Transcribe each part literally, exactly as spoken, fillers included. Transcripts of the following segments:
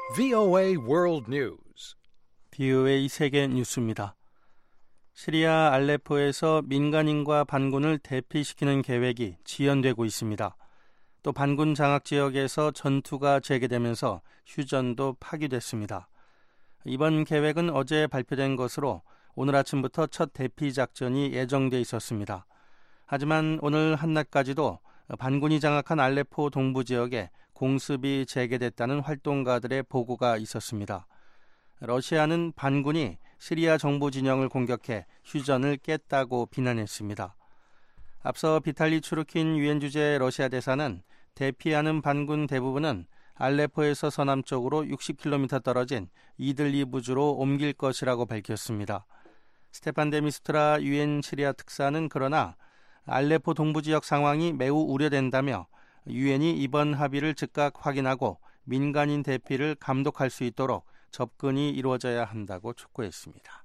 브이오에이 World News. 브이오에이 세계 뉴스입니다. 시리아 알레포에서 민간인과 반군을 대피시키는 계획이 지연되고 있습니다. 또 반군 장악 지역에서 전투가 재개되면서 휴전도 파기됐습니다. 이번 계획은 어제 발표된 것으로 오늘 아침부터 첫 대피 작전이 예정돼 있었습니다. 하지만 오늘 한낮까지도 반군이 장악한 알레포 동부 지역에 공습이 재개됐다는 활동가들의 보고가 있었습니다. 러시아는 반군이 시리아 정부 진영을 공격해 휴전을 깼다고 비난했습니다. 앞서 비탈리 추르킨 유엔 주재 러시아 대사는 대피하는 반군 대부분은 알레포에서 서남쪽으로 육십 킬로미터 떨어진 이들리 부주로 옮길 것이라고 밝혔습니다. 스테판 데 미스트라 유엔 시리아 특사는 그러나 알레포 동부 지역 상황이 매우 우려된다며 유엔이 이번 합의를 즉각 확인하고 민간인 대피를 감독할 수 있도록 접근이 이루어져야 한다고 촉구했습니다.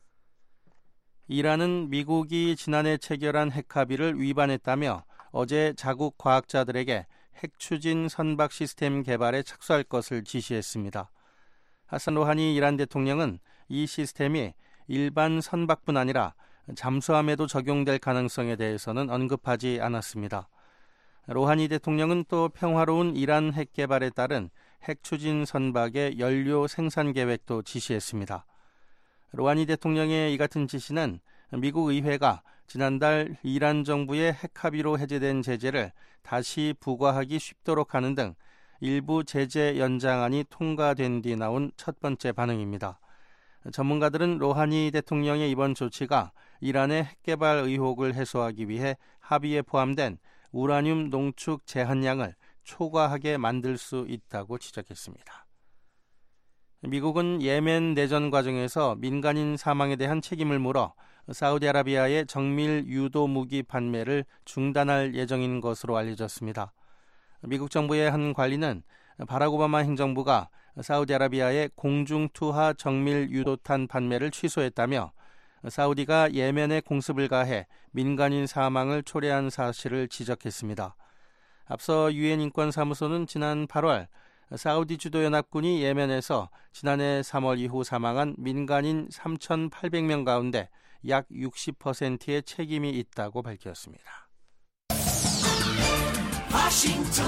이란은 미국이 지난해 체결한 핵합의를 위반했다며 어제 자국 과학자들에게 핵 추진 선박 시스템 개발에 착수할 것을 지시했습니다. 하산 로하니 이란 대통령은 이 시스템이 일반 선박뿐 아니라 잠수함에도 적용될 가능성에 대해서는 언급하지 않았습니다. 로하니 대통령은 또 평화로운 이란 핵 개발에 따른 핵 추진 선박의 연료 생산 계획도 지시했습니다. 로하니 대통령의 이 같은 지시는 미국 의회가 지난달 이란 정부의 핵 합의로 해제된 제재를 다시 부과하기 쉽도록 하는 등 일부 제재 연장안이 통과된 뒤 나온 첫 번째 반응입니다. 전문가들은 로하니 대통령의 이번 조치가 이란의 핵 개발 의혹을 해소하기 위해 합의에 포함된 우라늄 농축 제한량을 초과하게 만들 수 있다고 지적했습니다. 미국은 예멘 내전 과정에서 민간인 사망에 대한 책임을 물어 사우디아라비아의 정밀 유도 무기 판매를 중단할 예정인 것으로 알려졌습니다. 미국 정부의 한 관리는 바락 오바마 행정부가 사우디아라비아의 공중투하 정밀 유도탄 판매를 취소했다며 사우디가 예멘에 공습을 가해 민간인 사망을 초래한 사실을 지적했습니다. 앞서 유엔 인권사무소는 지난 팔월 사우디 주도 연합군이 예멘에서 지난해 삼월 이후 사망한 민간인 삼천팔백 명 가운데 약 육십 퍼센트의 책임이 있다고 밝혔습니다. 워싱턴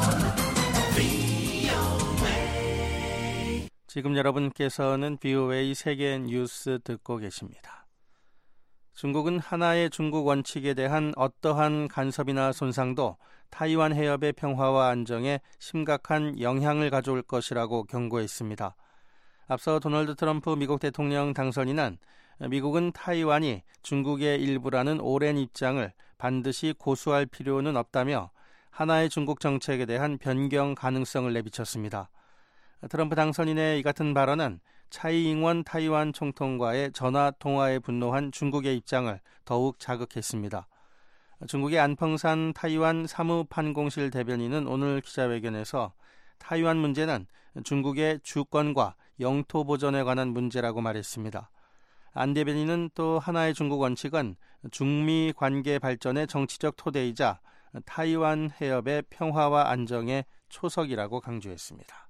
지금 여러분께서는 브이오에이 세계 뉴스 듣고 계십니다. 중국은 하나의 중국 원칙에 대한 어떠한 간섭이나 손상도 타이완 해협의 평화와 안정에 심각한 영향을 가져올 것이라고 경고했습니다. 앞서 도널드 트럼프 미국 대통령 당선인은 미국은 타이완이 중국의 일부라는 오랜 입장을 반드시 고수할 필요는 없다며 하나의 중국 정책에 대한 변경 가능성을 내비쳤습니다. 트럼프 당선인의 이 같은 발언은 차이 잉원 타이완 총통과의 전화 통화에 분노한 중국의 입장을 더욱 자극했습니다. 중국의 안펑산 타이완 사무판공실 대변인은 오늘 기자회견에서 타이완 문제는 중국의 주권과 영토 보전에 관한 문제라고 말했습니다. 안 대변인은 또 하나의 중국 원칙은 중미 관계 발전의 정치적 토대이자 타이완 해협의 평화와 안정의 초석이라고 강조했습니다.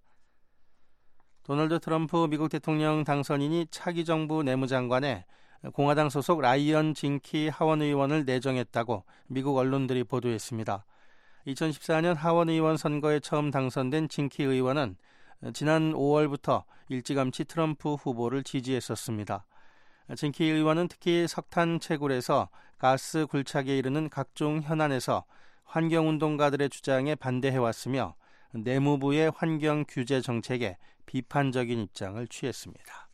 도널드 트럼프 미국 대통령 당선인이 차기 정부 내무장관에 공화당 소속 라이언 징키 하원 의원을 내정했다고 미국 언론들이 보도했습니다. 이천십사 년 하원 의원 선거에 처음 당선된 징키 의원은 지난 오월부터 일찌감치 트럼프 후보를 지지했었습니다. 징키 의원은 특히 석탄 채굴에서 가스 굴착에 이르는 각종 현안에서 환경운동가들의 주장에 반대해왔으며 내무부의 환경 규제 정책에 비판적인 입장을 취했습니다.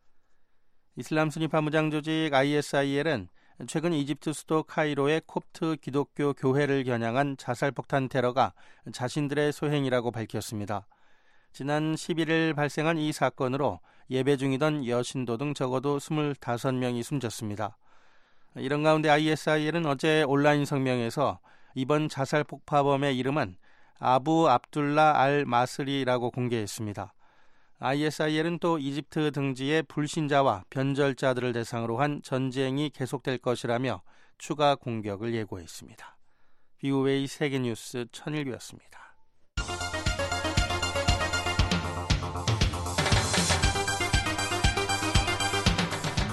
이슬람 순위파 무장 조직 아이에스아이엘은 최근 이집트 수도 카이로의 콥트 기독교 교회를 겨냥한 자살폭탄 테러가 자신들의 소행이라고 밝혔습니다. 지난 십일 일 발생한 이 사건으로 예배 중이던 여신도 등 적어도 이십오 명이 숨졌습니다. 이런 가운데 아이에스아이엘은 어제 온라인 성명에서 이번 자살 폭파범의 이름은 아부 압둘라 알 마스리라고 공개했습니다. 아이에스아이엘은 또 이집트 등지의 불신자와 변절자들을 대상으로 한 전쟁이 계속될 것이라며 추가 공격을 예고했습니다. 브이오에이 세계뉴스 천일규였습니다.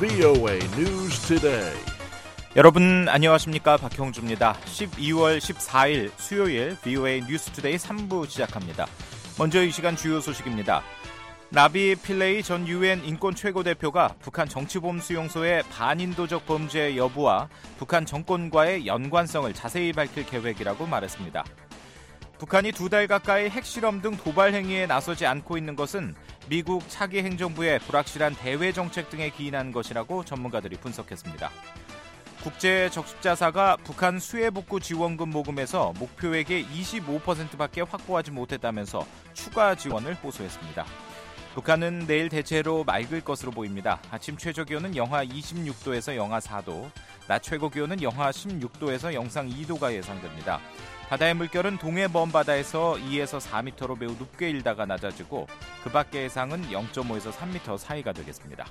브이오에이 News Today. 여러분 안녕하십니까, 박형주입니다. 십이월 십사일 수요일 브이오에이 뉴스 투데이 삼 부 시작합니다. 먼저 이 시간 주요 소식입니다. 나비 필레이 전 유엔 인권 최고대표가 북한 정치범 수용소의 반인도적 범죄 여부와 북한 정권과의 연관성을 자세히 밝힐 계획이라고 말했습니다. 북한이 두 달 가까이 핵실험 등 도발 행위에 나서지 않고 있는 것은 미국 차기 행정부의 불확실한 대외 정책 등에 기인한 것이라고 전문가들이 분석했습니다. 국제적십자사가 북한 수해복구 지원금 모금에서 목표액의 이십오 퍼센트밖에 확보하지 못했다면서 추가 지원을 호소했습니다. 북한은 내일 대체로 맑을 것으로 보입니다. 아침 최저기온은 영하 이십육 도에서 영하 사 도, 낮 최고기온은 영하 십육 도에서 영상 이 도가 예상됩니다. 바다의 물결은 동해 먼바다에서 이에서 사 미터로 매우 높게 일다가 낮아지고 그 밖의 해상은 영 점 오에서 삼 미터 사이가 되겠습니다.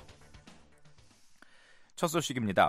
첫 소식입니다.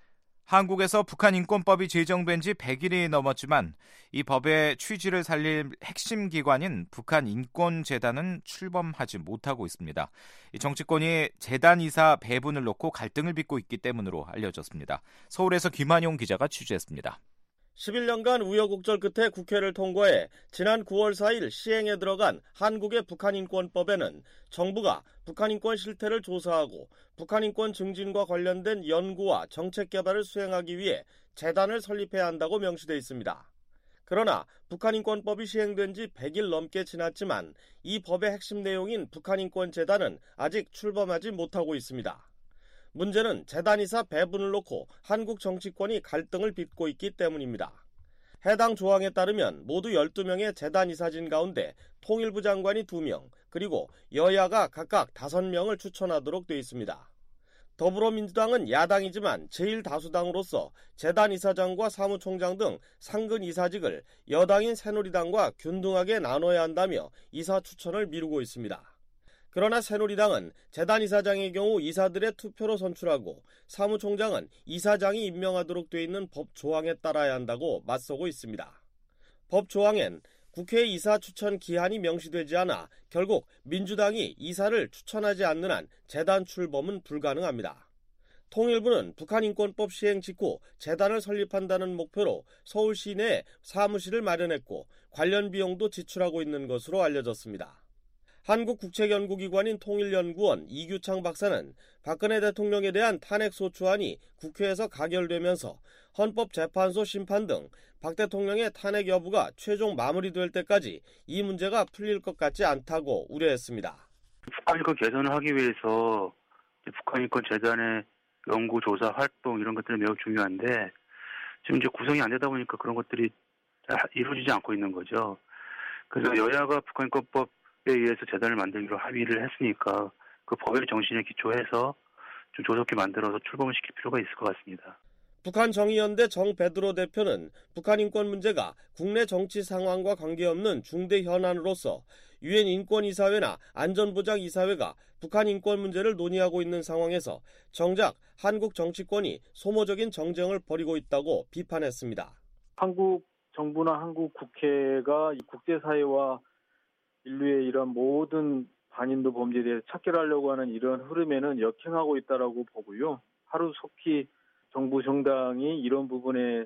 한국에서 북한 인권법이 제정된 지 백 일이 넘었지만 이 법의 취지를 살릴 핵심 기관인 북한 인권재단은 출범하지 못하고 있습니다. 이 정치권이 재단 이사 배분을 놓고 갈등을 빚고 있기 때문으로 알려졌습니다. 서울에서 김한용 기자가 취재했습니다. 십일 년간 우여곡절 끝에 국회를 통과해 지난 구월 사일 시행에 들어간 한국의 북한인권법에는 정부가 북한인권 실태를 조사하고 북한인권 증진과 관련된 연구와 정책 개발을 수행하기 위해 재단을 설립해야 한다고 명시되어 있습니다. 그러나 북한인권법이 시행된 지 백 일 넘게 지났지만 이 법의 핵심 내용인 북한인권재단은 아직 출범하지 못하고 있습니다. 문제는 재단이사 배분을 놓고 한국 정치권이 갈등을 빚고 있기 때문입니다. 해당 조항에 따르면 모두 열두 명의 재단이사진 가운데 통일부 장관이 두 명, 그리고 여야가 각각 다섯 명을 추천하도록 돼 있습니다. 더불어민주당은 야당이지만 제일 다수당으로서 재단이사장과 사무총장 등 상근 이사직을 여당인 새누리당과 균등하게 나눠야 한다며 이사 추천을 미루고 있습니다. 그러나 새누리당은 재단 이사장의 경우 이사들의 투표로 선출하고 사무총장은 이사장이 임명하도록 돼 있는 법 조항에 따라야 한다고 맞서고 있습니다. 법 조항엔 국회 이사 추천 기한이 명시되지 않아 결국 민주당이 이사를 추천하지 않는 한 재단 출범은 불가능합니다. 통일부는 북한인권법 시행 직후 재단을 설립한다는 목표로 서울 시내에 사무실을 마련했고 관련 비용도 지출하고 있는 것으로 알려졌습니다. 한국국책연구기관인 통일연구원 이규창 박사는 박근혜 대통령에 대한 탄핵소추안이 국회에서 가결되면서 헌법재판소 심판 등 박 대통령의 탄핵 여부가 최종 마무리될 때까지 이 문제가 풀릴 것 같지 않다고 우려했습니다. 북한인권 개선을 하기 위해서 북한인권재단의 연구, 조사, 활동 이런 것들이 매우 중요한데 지금 이제 구성이 안 되다 보니까 그런 것들이 이루어지지 않고 있는 거죠. 그래서 여야가 북한인권법 에 의해서 재단을 만들기로 합의를 했으니까 그 법의 정신에 기초해서 좀 조속히 만들어서 출범을 시킬 필요가 있을 것 같습니다. 북한 정의연대 정베드로 대표는 북한 인권 문제가 국내 정치 상황과 관계없는 중대 현안으로서 유엔 인권이사회나 안전보장이사회가 북한 인권 문제를 논의하고 있는 상황에서 정작 한국 정치권이 소모적인 정쟁을 벌이고 있다고 비판했습니다. 한국 정부나 한국 국회가 국제사회와 인류의 이런 모든 반인도 범죄에 대해서 척결하려고 하는 이런 흐름에는 역행하고 있다라고 보고요. 하루속히 정부 정당이 이런 부분에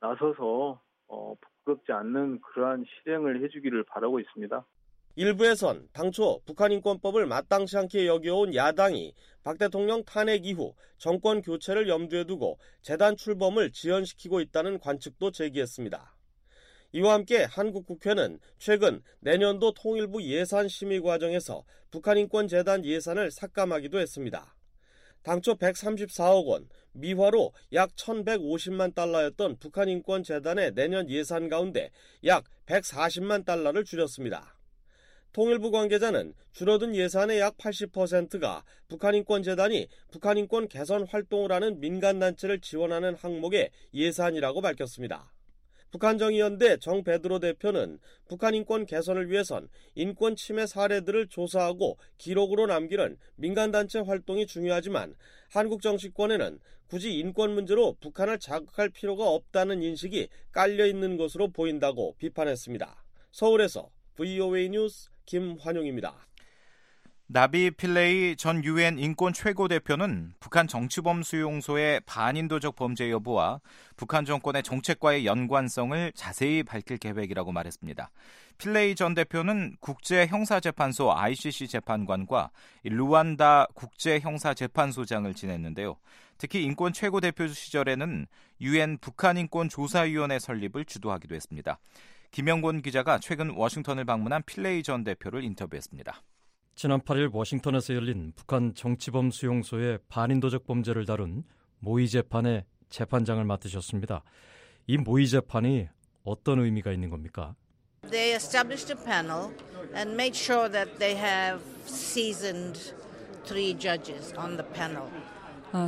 나서서 어, 부끄럽지 않는 그러한 실행을 해주기를 바라고 있습니다. 일부에선 당초 북한인권법을 마땅치 않게 여겨온 야당이 박 대통령 탄핵 이후 정권 교체를 염두에 두고 재단 출범을 지연시키고 있다는 관측도 제기했습니다. 이와 함께 한국 국회는 최근 내년도 통일부 예산 심의 과정에서 북한인권재단 예산을 삭감하기도 했습니다. 당초 백삼십사억 원, 미화로 약 천백오십만 달러였던 북한인권재단의 내년 예산 가운데 약 백사십만 달러를 줄였습니다. 통일부 관계자는 줄어든 예산의 약 팔십 퍼센트가 북한인권재단이 북한인권 개선 활동을 하는 민간단체를 지원하는 항목의 예산이라고 밝혔습니다. 북한정의연대 정베드로 대표는 북한인권 개선을 위해선 인권 침해 사례들을 조사하고 기록으로 남기는 민간단체 활동이 중요하지만 한국 정치권에는 굳이 인권 문제로 북한을 자극할 필요가 없다는 인식이 깔려있는 것으로 보인다고 비판했습니다. 서울에서 브이오에이 뉴스 김환용입니다. 나비 필레이 전 유엔 인권 최고대표는 북한 정치범 수용소의 반인도적 범죄 여부와 북한 정권의 정책과의 연관성을 자세히 밝힐 계획이라고 말했습니다. 필레이 전 대표는 국제형사재판소 아이씨씨 재판관과 루안다 국제형사재판소장을 지냈는데요. 특히 인권 최고대표 시절에는 유엔 북한인권조사위원회 설립을 주도하기도 했습니다. 김영곤 기자가 최근 워싱턴을 방문한 필레이 전 대표를 인터뷰했습니다. 지난 팔 일 워싱턴에서 열린 북한 정치범 수용소의 반인도적 범죄를 다룬 모의 재판의 재판장을 맡으셨습니다. 이 모의 재판이 어떤 의미가 있는 겁니까? They established a panel and made sure that they have seasoned three judges on the panel. 어,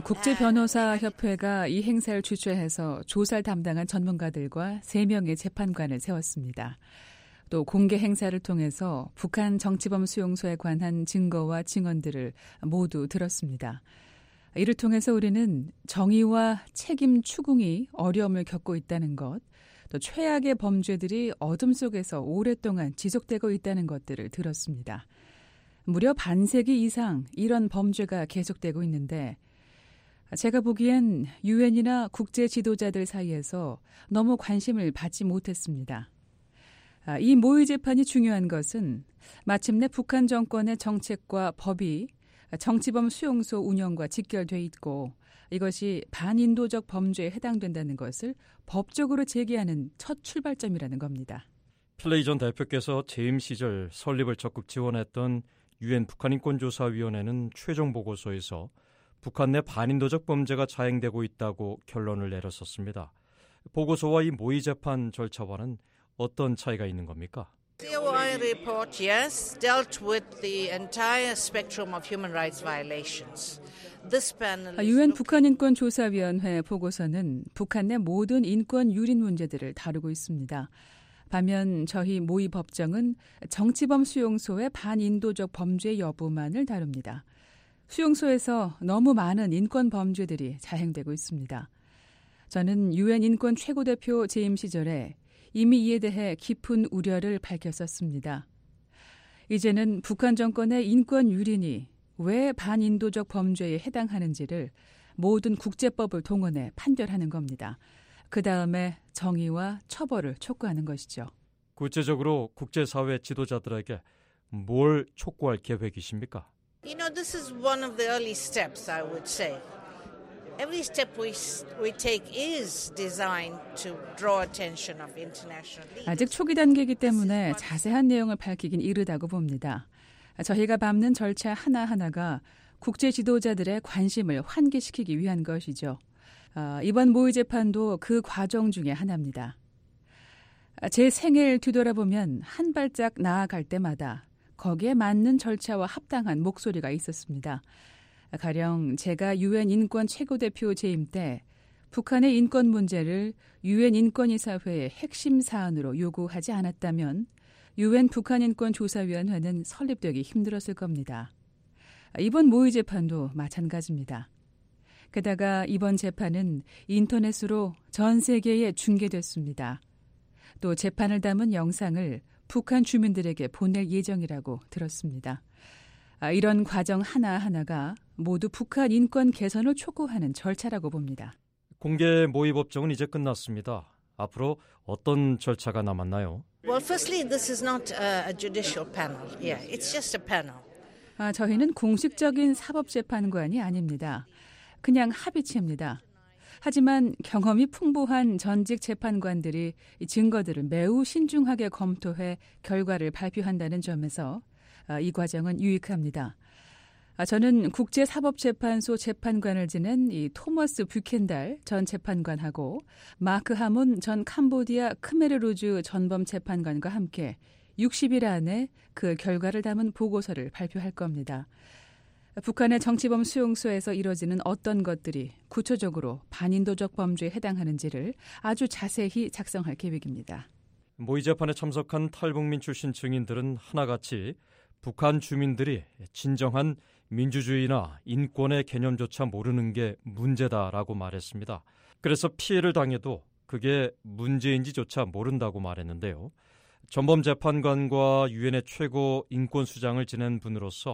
국제변호사협회가 이 행사를 주최해서 조사를 담당한 전문가들과 세 명의 재판관을 세웠습니다. 또 공개 행사를 통해서 북한 정치범 수용소에 관한 증거와 증언들을 모두 들었습니다. 이를 통해서 우리는 정의와 책임 추궁이 어려움을 겪고 있다는 것, 또 최악의 범죄들이 어둠 속에서 오랫동안 지속되고 있다는 것들을 들었습니다. 무려 반세기 이상 이런 범죄가 계속되고 있는데 제가 보기엔 유엔이나 국제 지도자들 사이에서 너무 관심을 받지 못했습니다. 이 모의 재판이 중요한 것은 마침내 북한 정권의 정책과 법이 정치범 수용소 운영과 직결돼 있고 이것이 반인도적 범죄에 해당된다는 것을 법적으로 제기하는 첫 출발점이라는 겁니다. 필레이 전 대표께서 재임 시절 설립을 적극 지원했던 유엔 북한인권조사위원회는 최종 보고서에서 북한 내 반인도적 범죄가 자행되고 있다고 결론을 내렸었습니다. 보고서와 이 모의 재판 절차와는 어떤 차이가 있는 겁니까? The 오아이 report, yes, dealt with the entire spectrum of human rights violations. This panel 유엔 북한인권조사위원회 보고서는 북한 내 모든 인권 유린 문제들을 다루고 있습니다. 반면 저희 모의 법정은 정치범 수용소의 반인도적 범죄 여부만을 다룹니다. 수용소에서 너무 많은 인권 범죄들이 자행되고 있습니다. 저는 유엔 인권 최고대표 재임 시절에 이미 이에 대해 깊은 우려를 밝혔었습니다. 이제는 북한 정권의 인권 유린이 왜 반인도적 범죄에 해당하는지를 모든 국제법을 동원해 판결하는 겁니다. 그 다음에 정의와 처벌을 촉구하는 것이죠. 구체적으로 국제사회 지도자들에게 뭘 촉구할 계획이십니까? You know, this is one of the early steps, I would say. Every step we we take is designed to draw attention of international leaders. 아직 초기 단계이기 때문에 자세한 내용을 밝히긴 이르다고 봅니다. 저희가 밟는 절차 하나하나가 국제 지도자들의 관심을 환기시키기 위한 것이죠. 이번 모의 재판도 그 과정 중에 하나입니다. 제 생애를 뒤돌아보면 한 발짝 나아갈 때마다 거기에 맞는 절차와 합당한 목소리가 있었습니다. 가령 제가 유엔 인권 최고대표 재임 때 북한의 인권 문제를 유엔 인권이사회의 핵심 사안으로 요구하지 않았다면 유엔 북한인권조사위원회는 설립되기 힘들었을 겁니다. 이번 모의 재판도 마찬가지입니다. 게다가 이번 재판은 인터넷으로 전 세계에 중계됐습니다. 또 재판을 담은 영상을 북한 주민들에게 보낼 예정이라고 들었습니다. 이런 과정 하나하나가 모두 북한 인권 개선을 촉구하는 절차라고 봅니다. 공개 모의 법정은 이제 끝났습니다. 앞으로 어떤 절차가 남았나요? Well, firstly, this is not a, a judicial panel. Yeah, it's just a panel. 아, 저희는 공식적인 사법재판관이 아닙니다. 그냥 합의체입니다. 하지만 경험이 풍부한 전직 재판관들이 증거들을 매우 신중하게 검토해 결과를 발표한다는 점에서 이 과정은 유익합니다. 저는 국제사법재판소 재판관을 지낸 이 토머스 뷰켄달 전 재판관하고 마크 하몬 전 캄보디아 크메르루즈 전범 재판관과 함께 육십 일 안에 그 결과를 담은 보고서를 발표할 겁니다. 북한의 정치범 수용소에서 이뤄지는 어떤 것들이 구체적으로 반인도적 범죄에 해당하는지를 아주 자세히 작성할 계획입니다. 모의 재판에 참석한 탈북민 출신 증인들은 하나같이 북한 주민들이 진정한 민주주의나 인권의 개념조차 모르는 게 문제다라고 말했습니다. 그래서 피해를 당해도 그게 문제인지조차 모른다고 말했는데요. 전범 재판관과 유엔의 최고 인권수장을 지낸 분으로서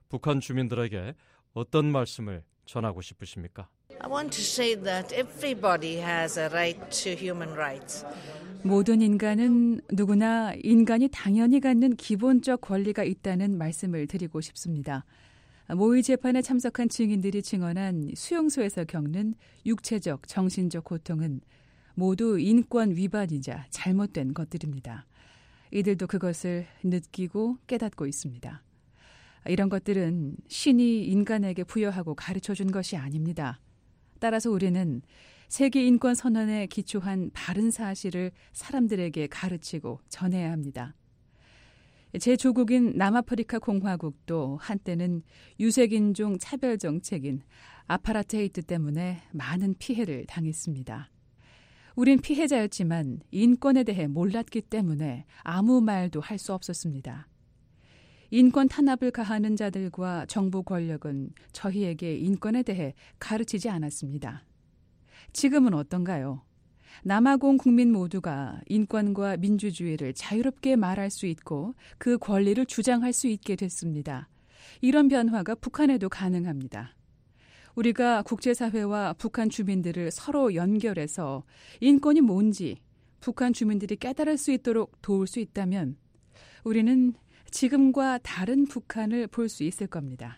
북한 주민들에게 어떤 말씀을 전하고 싶으십니까? I want to say that everybody has a right to human rights. 모든 인간은 누구나 인간이 당연히 갖는 기본적 권리가 있다는 말씀을 드리고 싶습니다. 모의 재판에 참석한 증인들이 증언한 수용소에서 겪는 육체적, 정신적 고통은 모두 인권 위반이자 잘못된 것들입니다. 이들도 그것을 느끼고 깨닫고 있습니다. 이런 것들은 신이 인간에게 부여하고 가르쳐준 것이 아닙니다. 따라서 우리는 세계인권선언에 기초한 바른 사실을 사람들에게 가르치고 전해야 합니다. 제 조국인 남아프리카 공화국도 한때는 유색인종 차별 정책인 아파르테이트 때문에 많은 피해를 당했습니다. 우린 피해자였지만 인권에 대해 몰랐기 때문에 아무 말도 할 수 없었습니다. 인권 탄압을 가하는 자들과 정부 권력은 저희에게 인권에 대해 가르치지 않았습니다. 지금은 어떤가요? 남아공 국민 모두가 인권과 민주주의를 자유롭게 말할 수 있고 그 권리를 주장할 수 있게 됐습니다. 이런 변화가 북한에도 가능합니다. 우리가 국제사회와 북한 주민들을 서로 연결해서 인권이 뭔지 북한 주민들이 깨달을 수 있도록 도울 수 있다면 우리는 지금과 다른 북한을 볼 수 있을 겁니다.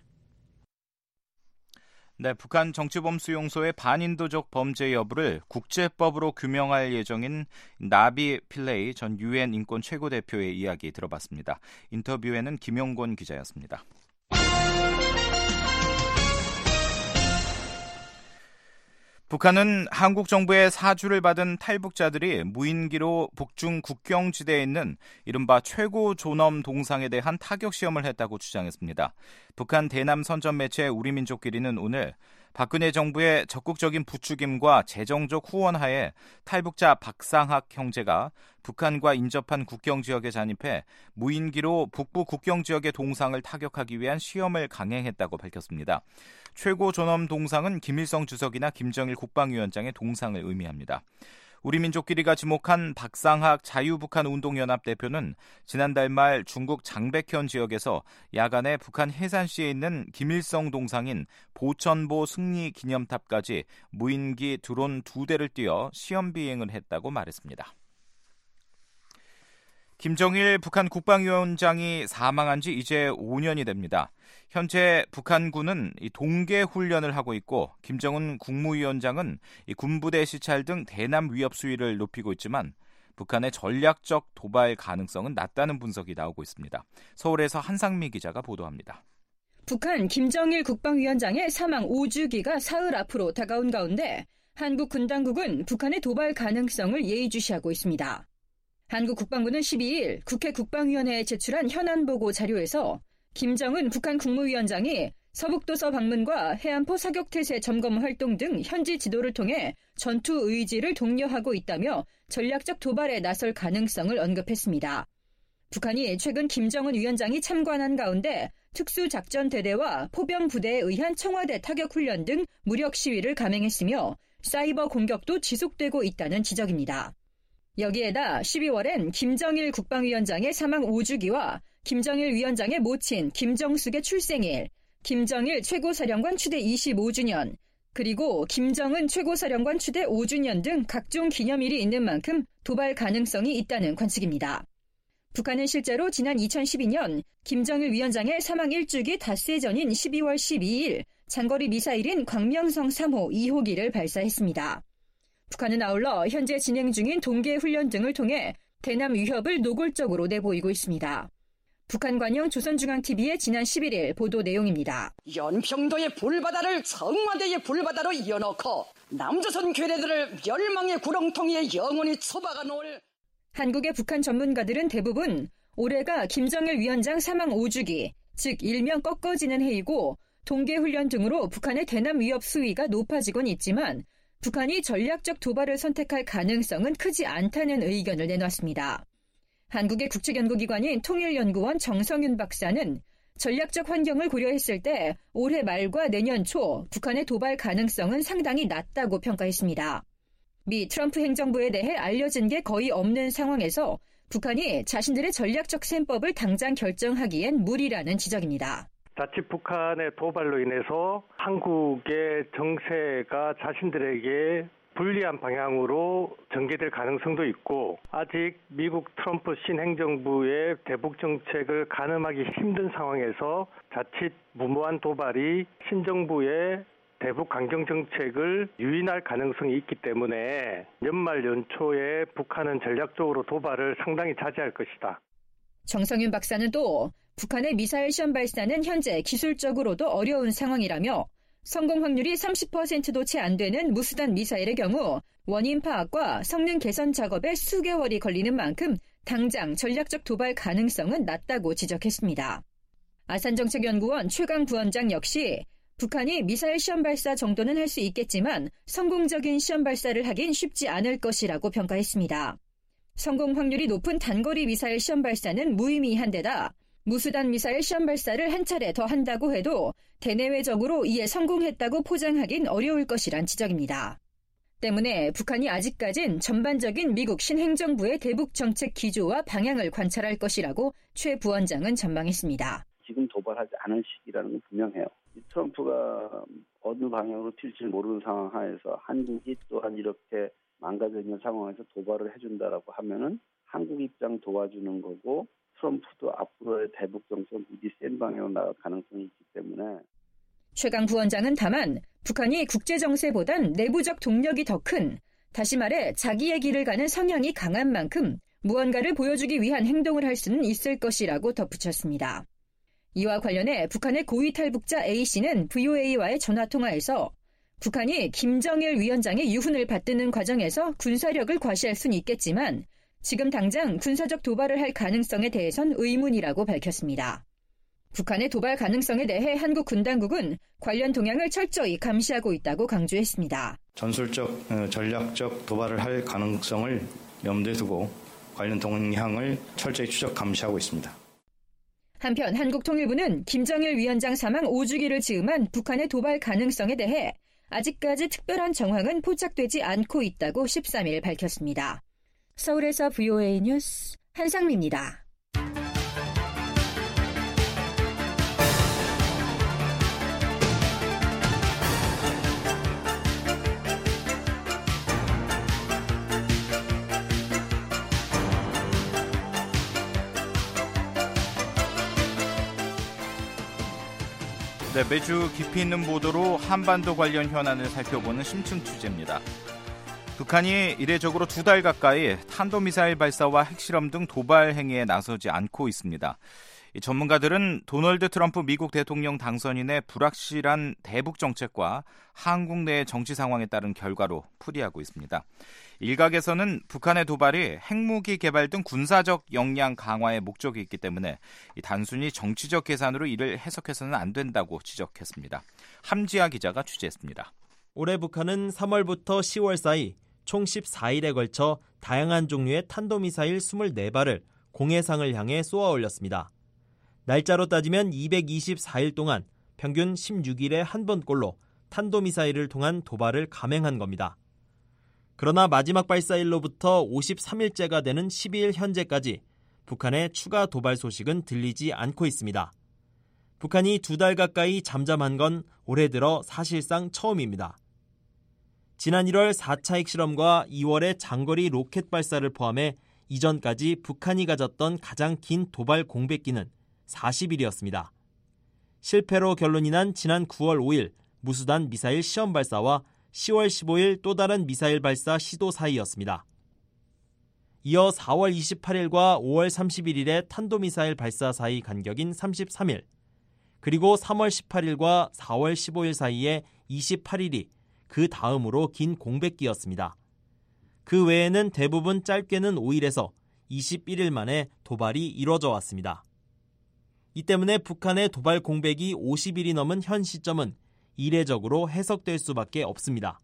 네, 북한 정치범 수용소의 반인도적 범죄 여부를 국제법으로 규명할 예정인 나비 필레이 전 유엔 인권 최고대표의 이야기 들어봤습니다. 인터뷰에는 김용곤 기자였습니다. 북한은 한국 정부의 사주를 받은 탈북자들이 무인기로 북중 국경지대에 있는 이른바 최고 존엄 동상에 대한 타격 시험을 했다고 주장했습니다. 북한 대남 선전 매체 우리민족끼리는 오늘 박근혜 정부의 적극적인 부추김과 재정적 후원하에 탈북자 박상학 형제가 북한과 인접한 국경지역에 잔입해 무인기로 북부 국경지역의 동상을 타격하기 위한 시험을 강행했다고 밝혔습니다. 최고 존엄 동상은 김일성 주석이나 김정일 국방위원장의 동상을 의미합니다. 우리민족끼리가 지목한 박상학 자유북한운동연합 대표는 지난달 말 중국 장백현 지역에서 야간에 북한 해산시에 있는 김일성 동상인 보천보 승리 기념탑까지 무인기 드론 두 대를 띄워 시험 비행을 했다고 말했습니다. 김정일 북한 국방위원장이 사망한 지 이제 오 년이 됩니다. 현재 북한군은 이 동계 훈련을 하고 있고 김정은 국무위원장은 이 군부대 시찰 등 대남 위협 수위를 높이고 있지만 북한의 전략적 도발 가능성은 낮다는 분석이 나오고 있습니다. 서울에서 한상미 기자가 보도합니다. 북한 김정일 국방위원장의 사망 오 주기가 사흘 앞으로 다가온 가운데 한국 군 당국은 북한의 도발 가능성을 예의주시하고 있습니다. 한국 국방부는 십이 일 국회 국방위원회에 제출한 현안보고 자료에서 김정은 북한 국무위원장이 서북도서 방문과 해안포 사격태세 점검 활동 등 현지 지도를 통해 전투 의지를 독려하고 있다며 전략적 도발에 나설 가능성을 언급했습니다. 북한이 최근 김정은 위원장이 참관한 가운데 특수작전대대와 포병부대에 의한 청와대 타격훈련 등 무력 시위를 감행했으며 사이버 공격도 지속되고 있다는 지적입니다. 여기에다 십이월엔 김정일 국방위원장의 사망 오 주기와 김정일 위원장의 모친 김정숙의 출생일, 김정일 최고사령관 추대 이십오 주년, 그리고 김정은 최고사령관 추대 오 주년 등 각종 기념일이 있는 만큼 도발 가능성이 있다는 관측입니다. 북한은 실제로 지난 이천십이 년 김정일 위원장의 사망 일 주기 닷새 전인 십이월 십이일 장거리 미사일인 광명성 삼 호 이 호기를 발사했습니다. 북한은 아울러 현재 진행 중인 동계훈련 등을 통해 대남 위협을 노골적으로 내보이고 있습니다. 북한 관영 조선중앙티비의 지난 십일 일 보도 내용입니다. 연평도의 불바다를 청와대의 불바다로 이어놓고 남조선 괴뢰들을 멸망의 구렁텅이에 영원히 처박아 놓을. 한국의 북한 전문가들은 대부분 올해가 김정일 위원장 사망 오 주기, 즉 일명 꺾어지는 해이고 동계훈련 등으로 북한의 대남 위협 수위가 높아지곤 있지만 북한이 전략적 도발을 선택할 가능성은 크지 않다는 의견을 내놨습니다. 한국의 국책연구기관인 통일연구원 정성윤 박사는 전략적 환경을 고려했을 때 올해 말과 내년 초 북한의 도발 가능성은 상당히 낮다고 평가했습니다. 미 트럼프 행정부에 대해 알려진 게 거의 없는 상황에서 북한이 자신들의 전략적 셈법을 당장 결정하기엔 무리라는 지적입니다. 자칫 북한의 도발로 인해서 한국의 정세가 자신들에게 불리한 방향으로 전개될 가능성도 있고 아직 미국 트럼프 신행정부의 대북 정책을 가늠하기 힘든 상황에서 자칫 무모한 도발이 신정부의 대북 강경 정책을 유인할 가능성이 있기 때문에 연말 연초에 북한은 전략적으로 도발을 상당히 자제할 것이다. 정성윤 박사는 또 북한의 미사일 시험 발사는 현재 기술적으로도 어려운 상황이라며 성공 확률이 삼십 퍼센트도 채 안 되는 무수단 미사일의 경우 원인 파악과 성능 개선 작업에 수개월이 걸리는 만큼 당장 전략적 도발 가능성은 낮다고 지적했습니다. 아산정책연구원 최강 부원장 역시 북한이 미사일 시험 발사 정도는 할 수 있겠지만 성공적인 시험 발사를 하긴 쉽지 않을 것이라고 평가했습니다. 성공 확률이 높은 단거리 미사일 시험 발사는 무의미한 데다 무수단 미사일 시험 발사를 한 차례 더 한다고 해도 대내외적으로 이에 성공했다고 포장하긴 어려울 것이란 지적입니다. 때문에 북한이 아직까진 전반적인 미국 신행정부의 대북 정책 기조와 방향을 관찰할 것이라고 최 부원장은 전망했습니다. 지금 도발하지 않을 시기라는 건 분명해요. 트럼프가 어느 방향으로 튈지 모르는 상황 하에서 한국이 또한 이렇게 망가져 있는 상황에서 도발을 해준다라고 하면은 한국 입장 도와주는 거고 트럼프도 앞으로의 대북 정책 무지 센 방향으로 나갈 가능성이 있기 때문에 최강 부원장은 다만 북한이 국제 정세보단 내부적 동력이 더 큰, 다시 말해 자기의 길을 가는 성향이 강한 만큼 무언가를 보여주기 위한 행동을 할 수는 있을 것이라고 덧붙였습니다. 이와 관련해 북한의 고위 탈북자 A씨는 브이오에이와의 전화통화에서 북한이 김정일 위원장의 유훈을 받드는 과정에서 군사력을 과시할 수는 있겠지만 지금 당장 군사적 도발을 할 가능성에 대해선 의문이라고 밝혔습니다. 북한의 도발 가능성에 대해 한국 군당국은 관련 동향을 철저히 감시하고 있다고 강조했습니다. 전술적, 전략적 도발을 할 가능성을 염두에 두고 관련 동향을 철저히 추적 감시하고 있습니다. 한편 한국통일부는 김정일 위원장 사망 오 주기를 즈음한 북한의 도발 가능성에 대해 아직까지 특별한 정황은 포착되지 않고 있다고 십삼 일 밝혔습니다. 서울에서 브이오에이 뉴스 한상미입니다. 네, 매주 깊이 있는 보도로 한반도 관련 현안을 살펴보는 심층 취재입니다. 북한이 이례적으로 두 달 가까이 탄도미사일 발사와 핵실험 등 도발 행위에 나서지 않고 있습니다. 이 전문가들은 도널드 트럼프 미국 대통령 당선인의 불확실한 대북 정책과 한국 내 정치 상황에 따른 결과로 풀이하고 있습니다. 일각에서는 북한의 도발이 핵무기 개발 등 군사적 역량 강화의 목적이 있기 때문에 단순히 정치적 계산으로 이를 해석해서는 안 된다고 지적했습니다. 함지아 기자가 취재했습니다. 올해 북한은 삼월부터 시월 사이 총 십사 일에 걸쳐 다양한 종류의 탄도미사일 이십사 발을 공해상을 향해 쏘아 올렸습니다. 날짜로 따지면 이백이십사 일 동안 평균 십육 일에 한 번꼴로 탄도미사일을 통한 도발을 감행한 겁니다. 그러나 마지막 발사일로부터 오십삼 일째가 되는 십이 일 현재까지 북한의 추가 도발 소식은 들리지 않고 있습니다. 북한이 두 달 가까이 잠잠한 건 올해 들어 사실상 처음입니다. 지난 일월 사 차 핵실험과 이월의 장거리 로켓 발사를 포함해 이전까지 북한이 가졌던 가장 긴 도발 공백기는 사십 일이었습니다. 실패로 결론이 난 지난 구월 오일 무수단 미사일 시험 발사와 시월 십오일 또 다른 미사일 발사 시도 사이였습니다. 이어 사월 이십팔일과 오월 삼십일일의 탄도미사일 발사 사이 간격인 삼십삼 일, 그리고 삼월 십팔일과 사월 십오일 사이에 이십팔 일이 그 다음으로 긴 공백기였습니다. 그 외에는 대부분 짧게는 오 일에서 이십일 일 만에 도발이 이뤄져 왔습니다. 이 때문에 북한의 도발 공백이 오십 일이 넘은 현 시점은 이례적으로 해석될 수밖에 없습니다.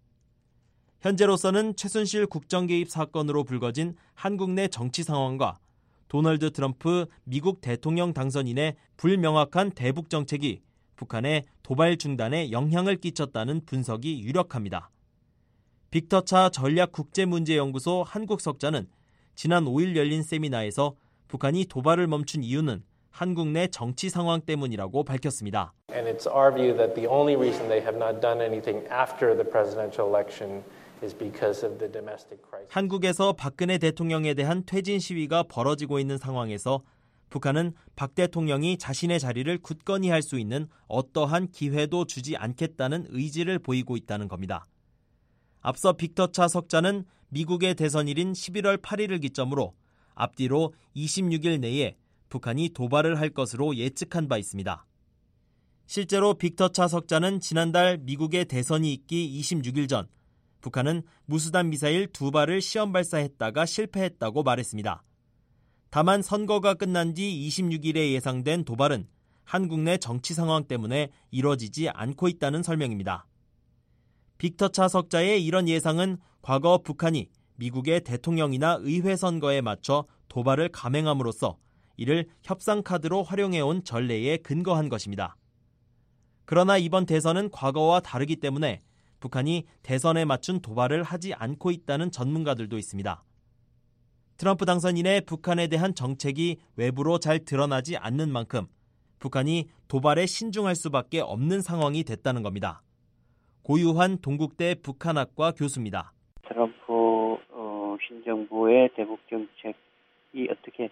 현재로서는 최순실 국정개입 사건으로 불거진 한국 내 정치 상황과 도널드 트럼프 미국 대통령 당선인의 불명확한 대북 정책이 북한의 도발 중단에 영향을 끼쳤다는 분석이 유력합니다. 빅터차 전략국제문제연구소 한국석자는 지난 오 일 열린 세미나에서 북한이 도발을 멈춘 이유는 한국 내 정치 상황 때문이라고 밝혔습니다. And it's our view that the only reason they have not done anything after the presidential election is because of the domestic crisis. 한국에서 박근혜 대통령에 대한 퇴진 시위가 벌어지고 있는 상황에서 북한은 박 대통령이 자신의 자리를 굳건히 할 수 있는 어떠한 기회도 주지 않겠다는 의지를 보이고 있다는 겁니다. 앞서 빅터 차 석자는 미국의 대선일인 십일월 팔일을 기점으로 앞뒤로 이십육 일 내에 북한이 도발을 할 것으로 예측한 바 있습니다. 실제로 빅터 차 석자는 지난달 미국의 대선이 있기 이십육 일 전 북한은 무수단 미사일 두 발을 시험 발사했다가 실패했다고 말했습니다. 다만 선거가 끝난 뒤 이십육 일에 예상된 도발은 한국 내 정치 상황 때문에 이뤄지지 않고 있다는 설명입니다. 빅터 차 석자의 이런 예상은 과거 북한이 미국의 대통령이나 의회 선거에 맞춰 도발을 감행함으로써 이를 협상 카드로 활용해온 전례에 근거한 것입니다. 그러나 이번 대선은 과거와 다르기 때문에 북한이 대선에 맞춘 도발을 하지 않고 있다는 전문가들도 있습니다. 트럼프 당선 이내 북한에 대한 정책이 외부로 잘 드러나지 않는 만큼 북한이 도발에 신중할 수밖에 없는 상황이 됐다는 겁니다. 고유환 동국대 북한학과 교수입니다. 트럼프 어, 신정부의 대북 정책이 어떻게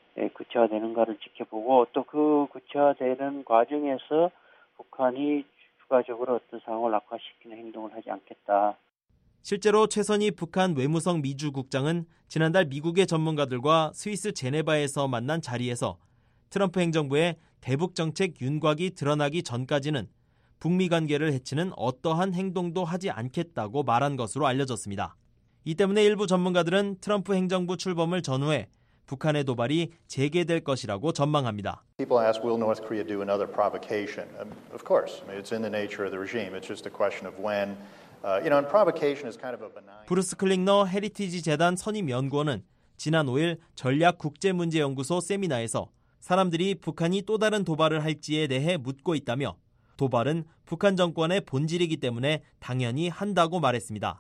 구체화되는가를 지켜보고 또 그 구체화되는 과정에서 북한이 추가적으로 어떤 상황을 악화시키는 행동을 하지 않겠다. 실제로 최선희 북한 외무성 미주 국장은 지난달 미국의 전문가들과 스위스 제네바에서 만난 자리에서 트럼프 행정부의 대북 정책 윤곽이 드러나기 전까지는 북미 관계를 해치는 어떠한 행동도 하지 않겠다고 말한 것으로 알려졌습니다. 이 때문에 일부 전문가들은 트럼프 행정부 출범을 전후해 북한의 도발이 재개될 것이라고 전망합니다. People ask, will North Korea do another provocation? Um, of course. I mean, it's in the nature of the regime. It's just a question of when. Uh, you know, and provocation is kind of a benign. 브루스 클링너 헤리티지 재단 선임 연구원은 지난 오 일 전략국제문제연구소 세미나에서 사람들이 북한이 또 다른 도발을 할지에 대해 묻고 있다며 도발은 북한 정권의 본질이기 때문에 당연히 한다고 말했습니다.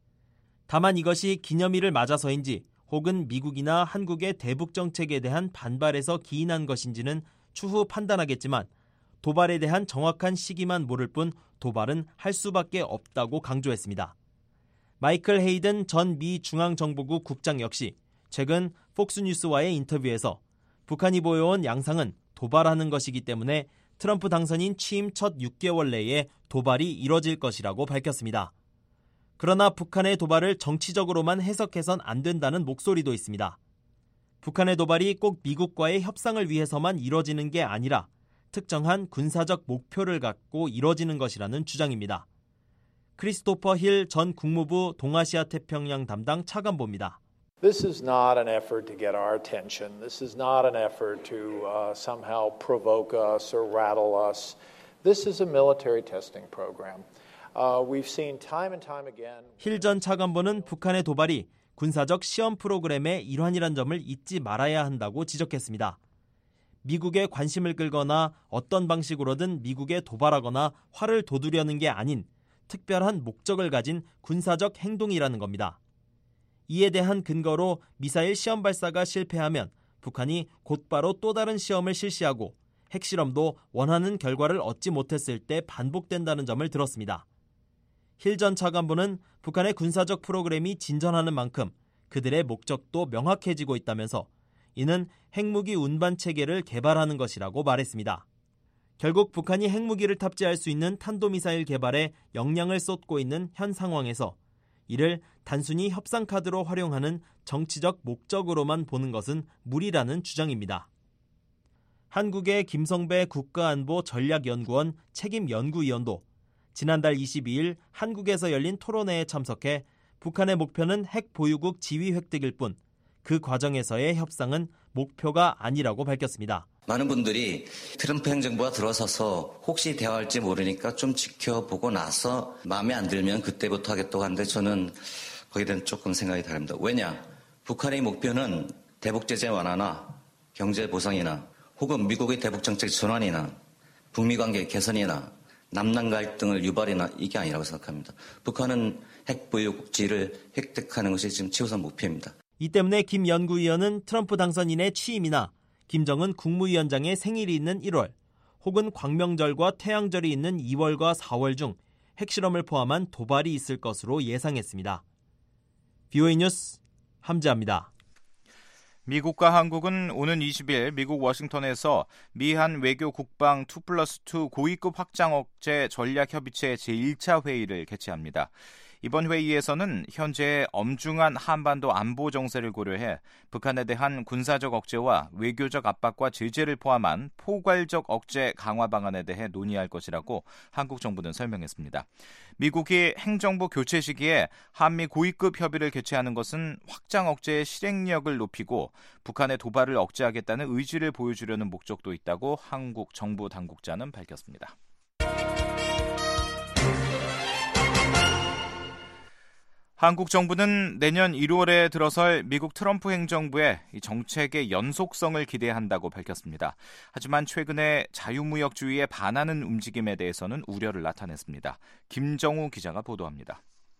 다만 이것이 기념일을 맞아서인지 혹은 미국이나 한국의 대북 정책에 대한 반발에서 기인한 것인지는 추후 판단하겠지만 도발에 대한 정확한 시기만 모를 뿐 도발은 할 수밖에 없다고 강조했습니다. 마이클 헤이든 전 미 중앙정보국 국장 역시 최근 폭스뉴스와의 인터뷰에서 북한이 보여온 양상은 도발하는 것이기 때문에 트럼프 당선인 취임 첫 육 개월 내에 도발이 이뤄질 것이라고 밝혔습니다. 그러나 북한의 도발을 정치적으로만 해석해선 안 된다는 목소리도 있습니다. 북한의 도발이 꼭 미국과의 협상을 위해서만 이뤄지는 게 아니라 특정한 군사적 목표를 갖고 이뤄지는 것이라는 주장입니다. 크리스토퍼 힐 전 국무부 동아시아 태평양 담당 차관보입니다. This is not an effort to get our attention. This is not an effort to uh, somehow provoke us or rattle us. This is a military testing program. Uh, we've seen time and time again. 힐 전 차관보는 북한의 도발이 군사적 시험 프로그램의 일환이란 점을 잊지 말아야 한다고 지적했습니다. 미국의 관심을 끌거나 어떤 방식으로든 미국에 도발하거나 화를 돋우려는 게 아닌 특별한 목적을 가진 군사적 행동이라는 겁니다. 이에 대한 근거로 미사일 시험 발사가 실패하면 북한이 곧바로 또 다른 시험을 실시하고 핵실험도 원하는 결과를 얻지 못했을 때 반복된다는 점을 들었습니다. 힐 전 차관보는 북한의 군사적 프로그램이 진전하는 만큼 그들의 목적도 명확해지고 있다면서 이는 핵무기 운반 체계를 개발하는 것이라고 말했습니다. 결국 북한이 핵무기를 탑재할 수 있는 탄도미사일 개발에 역량을 쏟고 있는 현 상황에서 이를 단순히 협상 카드로 활용하는 정치적 목적으로만 보는 것은 무리라는 주장입니다. 한국의 김성배 국가안보 전략연구원 책임연구위원도 지난달 이십이 일 한국에서 열린 토론회에 참석해 북한의 목표는 핵 보유국 지위 획득일 뿐 그 과정에서의 협상은 목표가 아니라고 밝혔습니다. 많은 분들이 트럼프 행정부가 들어서서 혹시 대화할지 모르니까 좀 지켜보고 나서 마음에 안 들면 그때부터 하겠다고 하는데 저는 거기에 대한 조금 생각이 다릅니다. 왜냐? 북한의 목표는 대북제재 완화나 경제 보상이나 혹은 미국의 대북 정책 전환이나 북미 관계 개선이나 남남 갈등을 유발이나 이게 아니라고 생각합니다. 북한은 핵 보유국지를 획득하는 것이 지금 최우선 목표입니다. 이 때문에 김 연구위원은 트럼프 당선인의 취임이나 김정은 국무위원장의 생일이 있는 일월, 혹은 광명절과 태양절이 있는 이월과 사월 중 핵실험을 포함한 도발이 있을 것으로 예상했습니다. 비오에이 뉴스 함재합니다. 미국과 한국은 오는 이십일 미국 워싱턴에서 미한 외교 국방 투 플러스 투 고위급 확장 억제 전략협의체 제일 차 회의를 개최합니다. 이번 회의에서는 현재 엄중한 한반도 안보 정세를 고려해 북한에 대한 군사적 억제와 외교적 압박과 제재를 포함한 포괄적 억제 강화 방안에 대해 논의할 것이라고 한국 정부는 설명했습니다. 미국이 행정부 교체 시기에 한미 고위급 협의를 개최하는 것은 확장 억제의 실행력을 높이고 북한의 도발을 억제하겠다는 의지를 보여주려는 목적도 있다고 한국 정부 당국자는 밝혔습니다. 한국 정부는 내년 일월에 들어설 미국 트럼프 행정부의 정책의 연속성을 기대한다고 밝혔습니다. 하지만 최근에 자유무역주의에 반하는 움직임에 대해서는 우려를 나타냈습니다. 김정우 기자가 보도합니다.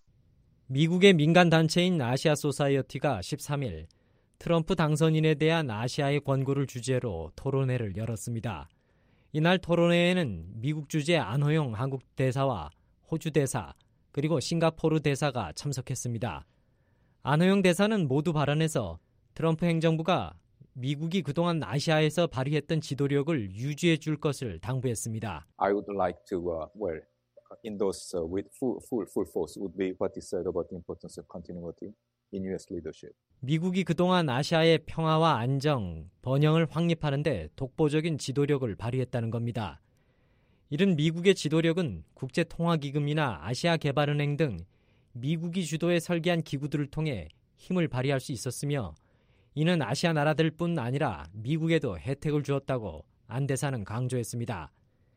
미국의 민간단체인 아시아 소사이어티가 십삼 일 트럼프 당선인에 대한 아시아의 권고를 주제로 토론회를 열었습니다. 이날 토론회에는 미국 주재 안호영 한국 대사와 호주 대사, 그리고 싱가포르 대사가 참석했습니다. 안호영 대사는 모두 발언에서 트럼프 행정부가 미국이 그동안 아시아에서 발휘했던 지도력을 유지해 줄 것을 당부했습니다. I would like to uh, well endorse uh, with full full full force would be what is said about the importance of continuity in U S leadership. 미국이 그동안 아시아의 평화와 안정, 번영을 확립하는 데 독보적인 지도력을 발휘했다는 겁니다. 이른 미국의 지도력은 국제통화기금이나 아시아개발은행 등 미국이 주도해 설계한 기구들을 통해 힘을 발휘할 수 있었으며 이는 아시아 나라들뿐 아니라 미국에도 혜택을 주었다고 안 대사는 강조했습니다.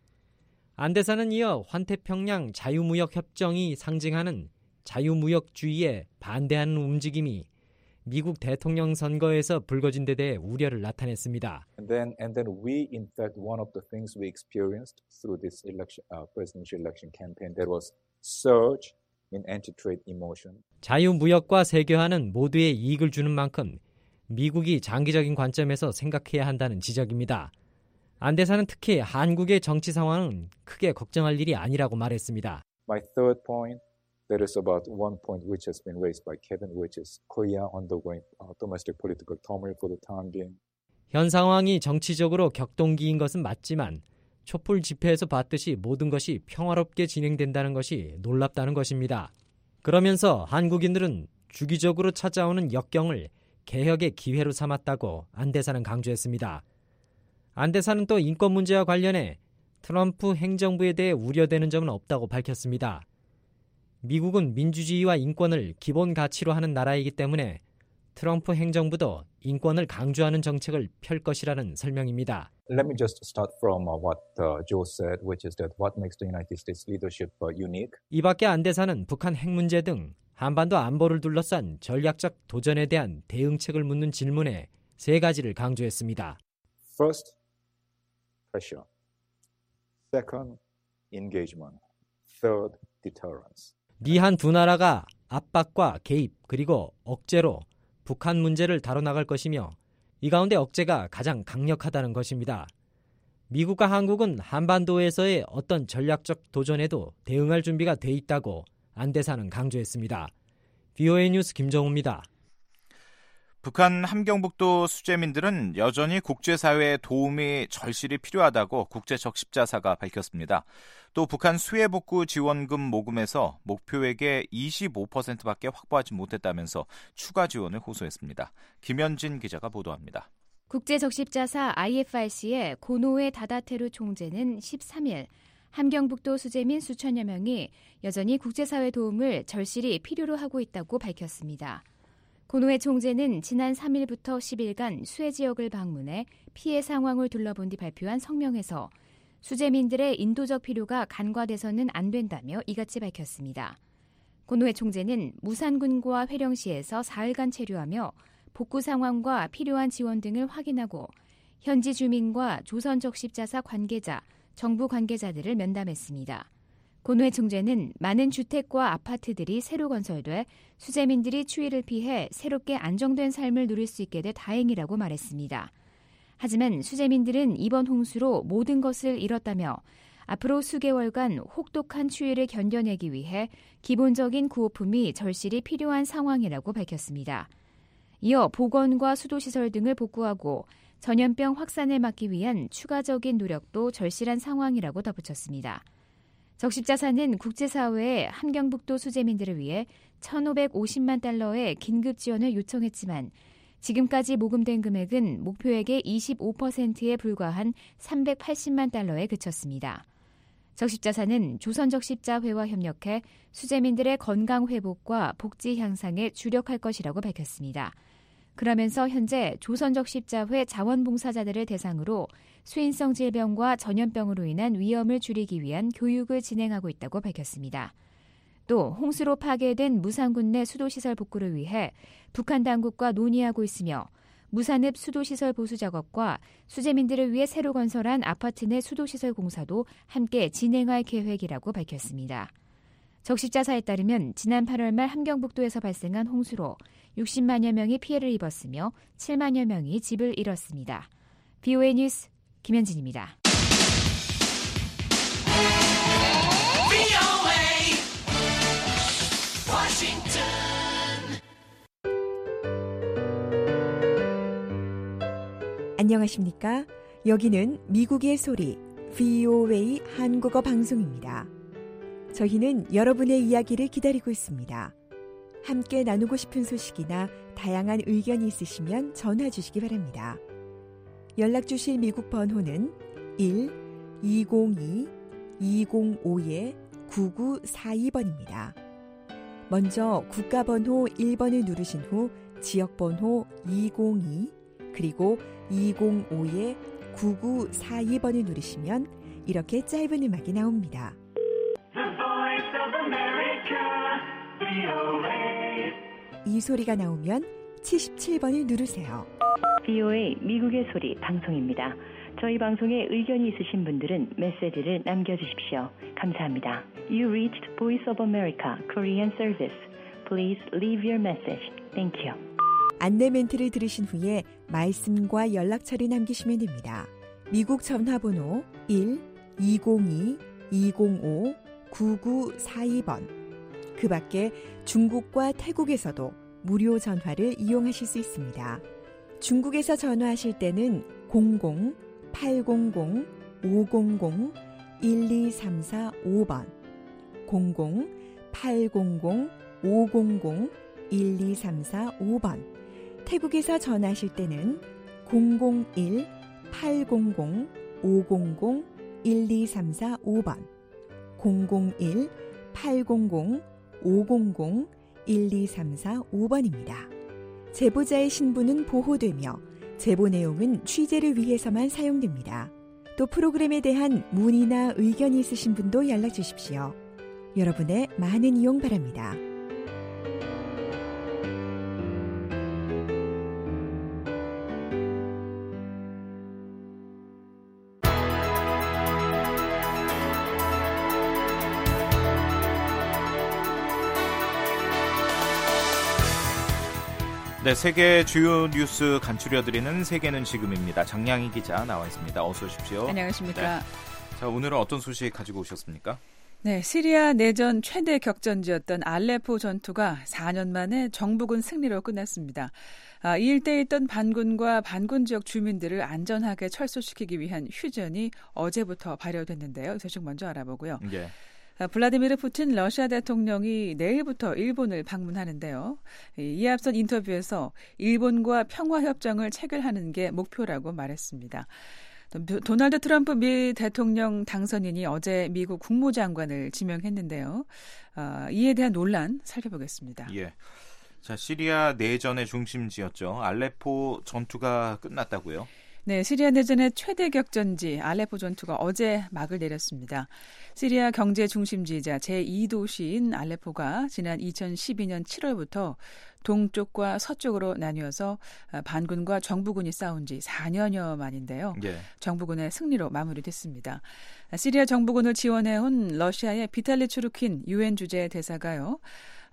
안 대사는 이어 환태평양 자유무역협정이 상징하는 자유무역주의에 반대하는 움직임이 미국 대통령 선거에서 불거진 데 대해 우려를 나타냈습니다. And then, and then we, in fact, one of the things we experienced through this election, uh, presidential election campaign, there was surge in anti-trade emotion. 자유무역과 세계화는 모두의 이익을 주는 만큼 미국이 장기적인 관점에서 생각해야 한다는 지적입니다. 안 대사는 특히 한국의 정치 상황은 크게 걱정할 일이 아니라고 말했습니다. My third point. There is about one point which has been raised by Kevin, which is Korea undergoing uh, domestic political turmoil for the time being. 현 상황이 정치적으로 격동기인 것은 맞지만 촛불 집회에서 봤듯이 모든 것이 평화롭게 진행된다는 것이 놀랍다는 것입니다. 그러면서 한국인들은 주기적으로 찾아오는 역경을 개혁의 기회로 삼았다고 안 대사는 강조했습니다. 안 대사는 또 인권 문제와 관련해 트럼프 행정부에 대해 우려되는 점은 없다고 밝혔습니다. 미국은 민주주의와 인권을 기본 가치로 하는 나라이기 때문에 트럼프 행정부도 인권을 강조하는 정책을 펼 것이라는 설명입니다. Let me just start from uh, what uh, Joe said, which is that what makes the United States leadership uh, unique. 이 밖에 안 대사는 북한 핵 문제 등 한반도 안보를 둘러싼 전략적 도전에 대한 대응책을 묻는 질문에 세 가지를 강조했습니다. First, pressure. Second, engagement. Third, deterrence. 미한 두 나라가 압박과 개입 그리고 억제로 북한 문제를 다뤄나갈 것이며 이 가운데 억제가 가장 강력하다는 것입니다. 미국과 한국은 한반도에서의 어떤 전략적 도전에도 대응할 준비가 돼 있다고 안 대사는 강조했습니다. 비오에이 뉴스 김정우입니다. 북한 함경북도 수재민들은 여전히 국제사회의 도움이 절실히 필요하다고 국제적십자사가 밝혔습니다. 또 북한 수해복구 지원금 모금에서 목표액의 이십오 퍼센트밖에 확보하지 못했다면서 추가 지원을 호소했습니다. 김현진 기자가 보도합니다. 국제적십자사 아이에프알씨의 고노에 다다테루 총재는 십삼 일 함경북도 수재민 수천여 명이 여전히 국제사회 도움을 절실히 필요로 하고 있다고 밝혔습니다. 고노에 총재는 지난 삼 일부터 십 일간 수해 지역을 방문해 피해 상황을 둘러본 뒤 발표한 성명에서 수재민들의 인도적 필요가 간과돼서는 안 된다며 이같이 밝혔습니다. 고노에 총재는 무산군과 회령시에서 사흘간 체류하며 복구 상황과 필요한 지원 등을 확인하고 현지 주민과 조선적십자사 관계자, 정부 관계자들을 면담했습니다. 고노에 총재는 많은 주택과 아파트들이 새로 건설돼 수재민들이 추위를 피해 새롭게 안정된 삶을 누릴 수 있게 돼 다행이라고 말했습니다. 하지만 수재민들은 이번 홍수로 모든 것을 잃었다며 앞으로 수개월간 혹독한 추위를 견뎌내기 위해 기본적인 구호품이 절실히 필요한 상황이라고 밝혔습니다. 이어 보건과 수도시설 등을 복구하고 전염병 확산을 막기 위한 추가적인 노력도 절실한 상황이라고 덧붙였습니다. 적십자사는 국제사회에 함경북도 수재민들을 위해 천오백오십만 달러의 긴급 지원을 요청했지만 지금까지 모금된 금액은 목표액의 이십오 퍼센트에 불과한 삼백팔십만 달러에 그쳤습니다. 적십자사는 조선적십자회와 협력해 수재민들의 건강 회복과 복지 향상에 주력할 것이라고 밝혔습니다. 그러면서 현재 조선적십자회 자원봉사자들을 대상으로 수인성 질병과 전염병으로 인한 위험을 줄이기 위한 교육을 진행하고 있다고 밝혔습니다. 또 홍수로 파괴된 무산군 내 수도시설 복구를 위해 북한 당국과 논의하고 있으며 무산읍 수도시설 보수 작업과 수재민들을 위해 새로 건설한 아파트 내 수도시설 공사도 함께 진행할 계획이라고 밝혔습니다. 적십자사에 따르면 지난 팔월 말 함경북도에서 발생한 홍수로 육십만여 명이 피해를 입었으며 칠만여 명이 집을 잃었습니다. 브이오에이 뉴스 김현진입니다. 안녕하십니까? 여기는 미국의 소리 브이오에이 한국어 방송입니다. 저희는 여러분의 이야기를 기다리고 있습니다. 함께 나누고 싶은 소식이나 다양한 의견이 있으시면 전화 주시기 바랍니다. 연락 주실 미국 번호는 일 이공이 이공오 구구사이 번입니다. 먼저 국가번호 일 번을 누르신 후 지역번호 이공이 그리고 이공오 구구사이 번을 누르시면 이렇게 짧은 음악이 나옵니다. 이 소리가 나오면 칠십칠 번을 누르세요. 브이오에이 미국의 소리 방송입니다. 저희 방송에 의견이 있으신 분들은 메시지를 남겨주십시오. 감사합니다. You reached Voice of America Korean Service. Please leave your message. Thank you. 안내 멘트를 들으신 후에 말씀과 연락처를 남기시면 됩니다. 미국 전화번호 일 이공이 이공오 구구사이 번. 그 밖에 중국과 태국에서도 무료 전화를 이용하실 수 있습니다. 중국에서 전화하실 때는 공공 팔공공 오공공 일이삼사오 번, 공공 팔공공 오공공 일이삼사오 번, 태국에서 전화하실 때는 공공일 팔공공 오공공 일이삼사오 번, 공공일 팔공공 오공공 일이삼사오 번입니다. 제보자의 신분은 보호되며 제보 내용은 취재를 위해서만 사용됩니다. 또 프로그램에 대한 문의나 의견이 있으신 분도 연락 주십시오. 여러분의 많은 이용 바랍니다. 네, 세계 주요 뉴스 간추려드리는 세계는 지금입니다. 장량희 기자 나와 있습니다. 어서 오십시오. 안녕하십니까. 네. 자, 오늘은 어떤 소식 가지고 오셨습니까? 네, 시리아 내전 최대 격전지였던 알레포 전투가 사 년 만에 정부군 승리로 끝났습니다. 아, 이 일대에 있던 반군과 반군 지역 주민들을 안전하게 철수시키기 위한 휴전이 어제부터 발효됐는데요. 이 소식 먼저 알아보고요. 네. 블라디미르 푸틴 러시아 대통령이 내일부터 일본을 방문하는데요. 이에 앞선 인터뷰에서 일본과 평화협정을 체결하는 게 목표라고 말했습니다. 도널드 트럼프 미 대통령 당선인이 어제 미국 국무장관을 지명했는데요. 어, 이에 대한 논란 살펴보겠습니다. 예. 자, 시리아 내전의 중심지였죠. 알레포 전투가 끝났다고요? 네, 시리아 내전의 최대 격전지 알레포 전투가 어제 막을 내렸습니다. 시리아 경제 중심지이자 제이 도시인 알레포가 지난 이천십이 년 칠월부터 동쪽과 서쪽으로 나뉘어서 반군과 정부군이 싸운 지 사 년여 만인데요. 예. 정부군의 승리로 마무리됐습니다. 시리아 정부군을 지원해온 러시아의 비탈리 추르킨 유엔 주재 대사가요.